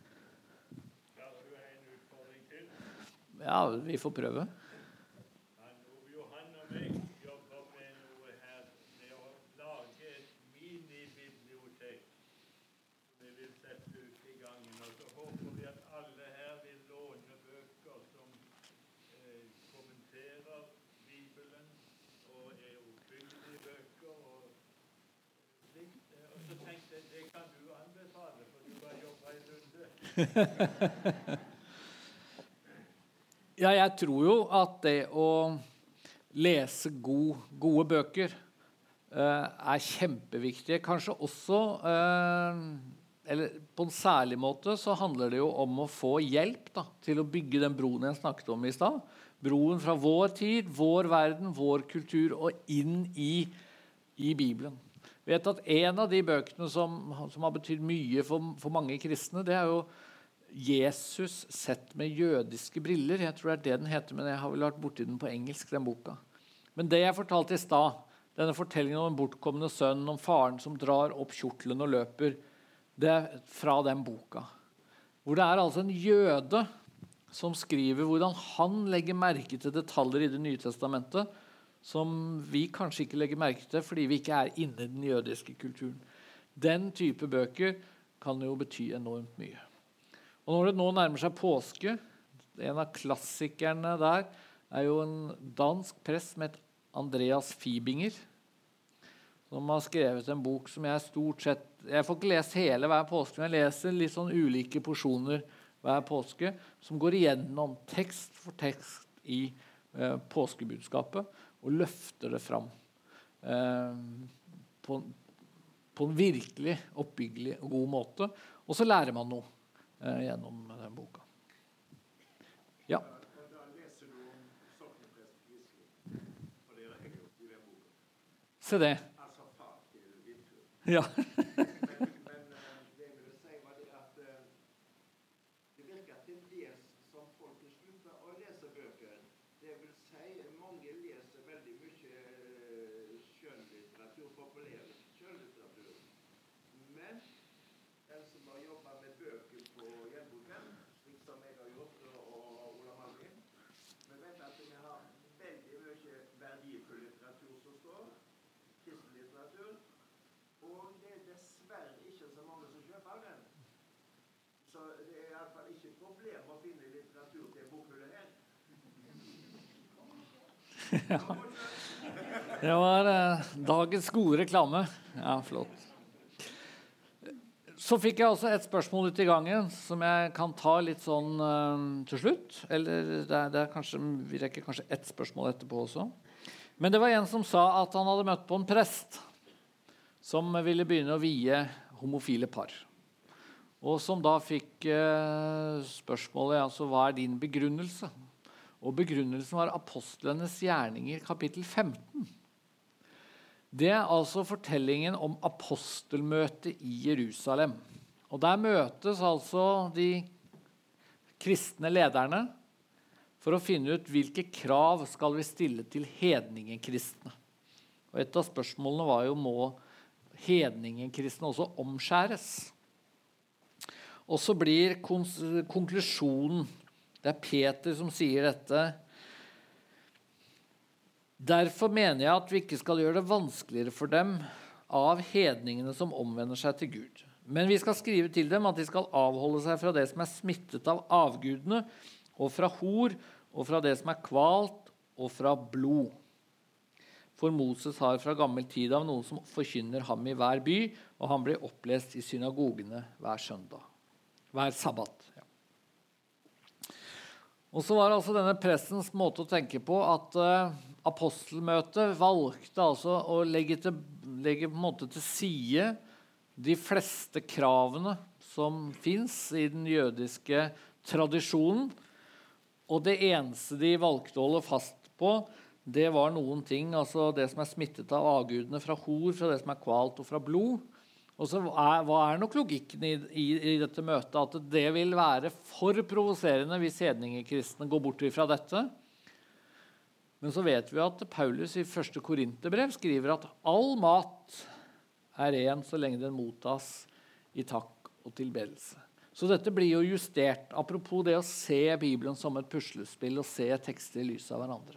Ja, vi får prøve. Johan og meg jobber med noe her, med å lage et mini-bibliotek som vi vil sette ut i gangen. Og så håper vi at alle her vil låne bøker som kommenterer Bibelen og oppbyggelige bøker og slikt. Og så tenkte jeg, det kan du anbefale, for du har jobbet i Lunde. Ja, jeg tror jo at det å lese gode bøker kjempeviktig. Kanskje også eller på en særlig måte, så handler det jo om å få hjelp da, til å bygge den broen jeg snakket om i sted. Broen fra vår tid, vår verden, vår kultur og inn i Bibelen. Jeg vet at en av de bøkene som har betydd mye for mange kristne, det er jo Jesus sett med jødiske briller. Jeg tror det er det den heter, men jeg har vel vært borti den på engelsk, den boka. Men det jeg fortalte i sted, denne fortellingen om en bortkommende sønn, om faren som drar opp kjortelen og løper, det er fra den boka. Hvor det er altså en jøde som skriver hvordan han legger merke til detaljer i det nye testamentet, som vi kanskje ikke legger merke til, fordi vi ikke er inne i den jødiske kulturen. Den type bøker kan jo bety enormt mye. Og når det nå nærmer seg påske, en av klassikerne der er jo en dansk prest som heter Andreas Fibinger, som har skrevet en bok som jeg stort sett, jeg får ikke lese hele hver påske, men jeg leser litt sånn ulike porsjoner hver påske, som går igjennom tekst for tekst i påskebudskapet, og løfter det fram på en virkelig oppbyggelig og god måte. Og så lærer man noe gjennom den boka. Ja. Da leser du om sokneprest Gisli, og dere henger opp i den boka. Se det. Altså far til Vintur. Ja. Men det vil si var det at det virker til dels som folk slutter å lese bøker. Det vil si mange leser veldig mye skjønnlitteratur, populær skjønnlitteratur. Men den som har jobbet med bøker på gjenboken, slik som jeg har gjort, og Ola Malvin, vi vet at vi har veldig mye verdifull litteratur som står, kristen litteratur, og det er dessverre ikke så mange som kjøper den. Så det er i alle fall ikke et problem å finne litteratur til bokhullet her. Det var dagens gode reklame. Ja, flott. Så fikk jeg også et spørsmål ut i gangen, som jeg kan ta litt sånn til slutt. Eller det er kanskje, vi rekker kanskje ett spørsmål etterpå også. Men det var en som sa at han hadde møtt på en prest som ville begynne å vie homofile par. Og som da fikk spørsmålet, altså, hva er din begrunnelse? Og begrunnelsen var apostlenes gjerninger, kapittel 15. Det er altså fortellingen om apostelmøtet i Jerusalem. Og der møtes altså de kristne lederne for å finne ut hvilke krav skal vi stille til hedningekristne. Og et av spørsmålene var jo, må hedningekristne også omskjæres? Og så blir konklusjonen, det er Peter som sier dette: derfor mener jeg at vi ikke skal gjøre det vanskeligere for dem av hedningene som omvender seg til Gud. Men vi skal skrive til dem at de skal avholde seg fra det som er smittet av avgudene, og fra hor, og fra det som er kvalt, og fra blod. For Moses har fra gammel tid av noen som forkynner ham i hver by, og han blir opplest i synagogene hver søndag. Hver sabbat. Ja. Og så var altså denne prestens måte å tenke på at apostelmøtet valgte altså å legge på en måte til side de fleste kravene som finnes i den jødiske tradisjonen, og det eneste de valgte å holde fast på, det var noen ting, altså det som er smittet av avgudene, fra hor, fra det som er kvalt og fra blod. Og så hva er nok logikken i dette møtet? At det vil være for provoserende hvis hedningekristne går bort fra dette. Men så vet vi at Paulus i 1. Korinterbrev skriver at all mat er ren så lenge den mottas i takk og tilbedelse. Så dette blir jo justert, apropos det å se Bibelen som et puslespill og se tekster i lys av hverandre.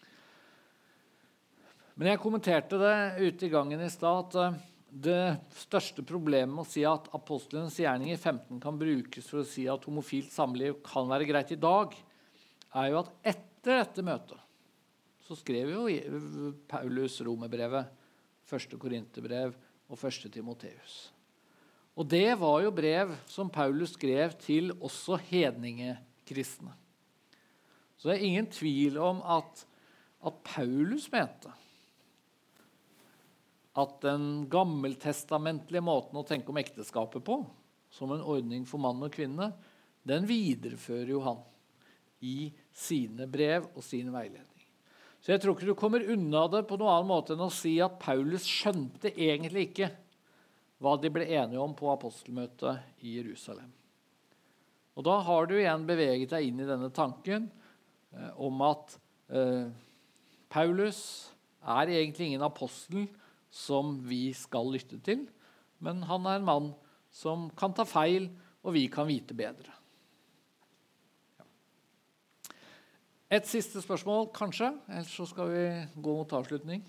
Men jeg kommenterte det ute i gangen i sted, at det største problemet med å si at apostlenes gjerninger 15 kan brukes for å si at homofilt samliv kan være greit i dag, er jo at etter dette møtet så skrev jo Paulus Romerbrevet, 1. Korinterbrev og 1. Timoteus. Og det var jo brev som Paulus skrev til også hedningekristne. Så det er ingen tvil om at Paulus mente at den gammeltestamentlige måten å tenke om ekteskapet på, som en ordning for mann og kvinne, den viderefører jo han i sine brev og sin veiledning. Så jeg tror ikke du kommer unna det på noen annen måte enn å si at Paulus skjønte egentlig ikke hva de ble enige om på apostelmøtet i Jerusalem. Og da har du igjen beveget deg inn i denne tanken om at Paulus er egentlig ingen apostel som vi skal lytte til, men han er en mann som kan ta feil, og vi kan vite bedre. Et siste spørsmål, kanskje, ellers så skal vi gå mot avslutning.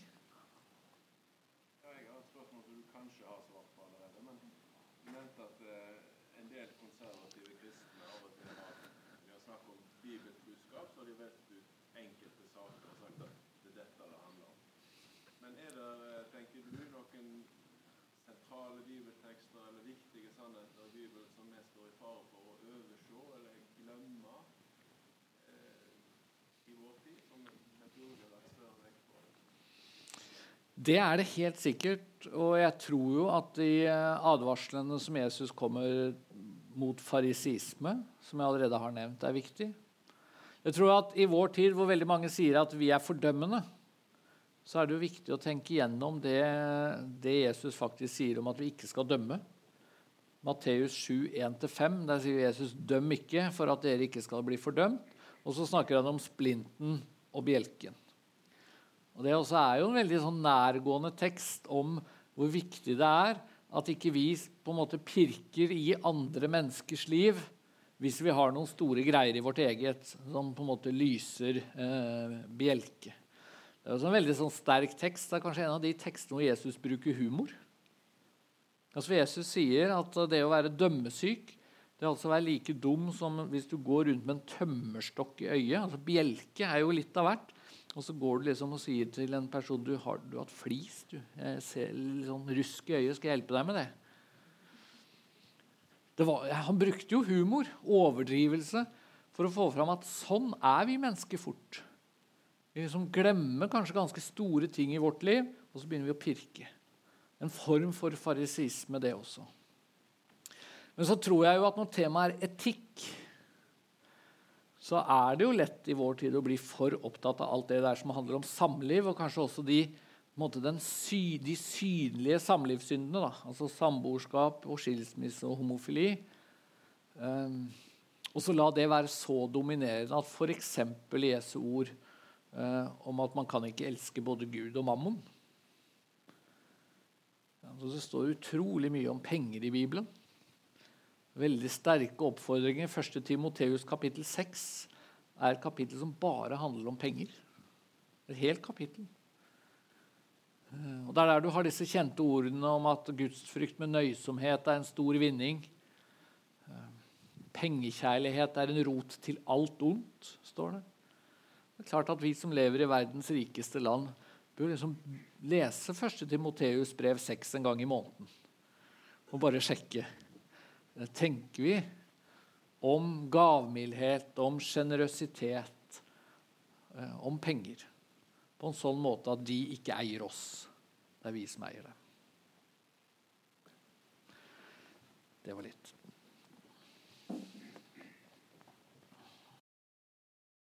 Jeg har et spørsmål som du kanskje har svart på allerede, men du nevnte at en del konservative kristne av og til har snakket om bibelbudskap, så har de valgt ut enkelte saker og sagt at det er dette det handler om. Men er det, tenker du, noen sentrale bibeltekster eller viktige sannheter i Bibelen som vi står i fare for å overse eller glemme i vår tid, som vi burde lagt større vekt på? Det er det helt sikkert, og jeg tror jo at de advarslene som Jesus kommer mot farisisme, som jeg allerede har nevnt, er viktig. Jeg tror at i vår tid, hvor veldig mange sier at vi er fordømmende, så er det jo viktig å tenke gjennom det Jesus faktisk sier om at vi ikke skal dømme. Matteus 7, 1-5, der sier Jesus, døm ikke for at dere ikke skal bli fordømt. Og så snakker han om splinten og bjelken. Og det også er jo en veldig sånn nærgående tekst om hvor viktig det er at ikke vi på en måte pirker i andre menneskers liv hvis vi har noen store greier i vårt eget, som på en måte lyser bjelke. Det er også en veldig sånn sterk tekst. Det er kanskje en av de tekstene hvor Jesus bruker humor. Altså Jesus sier at det å være dømmesyk, det er altså å være like dum som hvis du går rundt med en tømmerstokk i øyet. Altså bjelke er jo litt av hvert. Og så går du liksom og sier til en person, du har hatt flis, du. Jeg ser litt sånn rusk i øyet, skal jeg hjelpe deg med det? Han brukte jo humor, overdrivelse, for å få fram at sånn er vi mennesker fort. Vi liksom glemmer kanskje ganske store ting i vårt liv, og så begynner vi å pirke. En form for farisisme det også. Men så tror jeg jo at når temaet er etikk, så er det jo lett i vår tid å bli for opptatt av alt det der som handler om samliv, og kanskje også de synlige samlivssyndene, da, altså samboerskap og skilsmisse og homofili. Og så la det være så dominerende at for eksempel Jesu ord om at man kan ikke elske både Gud og mammon. Så det står utrolig mye om penger i Bibelen. Veldig sterke oppfordringer. 1. Timoteus kapittel 6 er et kapittel som bare handler om penger. Et helt kapittel. Og det er der du har disse kjente ordene om at gudsfrykt med nøysomhet er en stor vinning. Pengekjærlighet er en rot til alt ondt, står det. Det er klart at vi som lever i verdens rikeste land bør liksom lese 1. Timoteus brev 6 en gang i måneden. Og bare sjekke. Tenker vi om gavmildhet, om generøsitet, om penger, på en sånn måte at de ikke eier oss. Det er vi som eier det. Det var litt.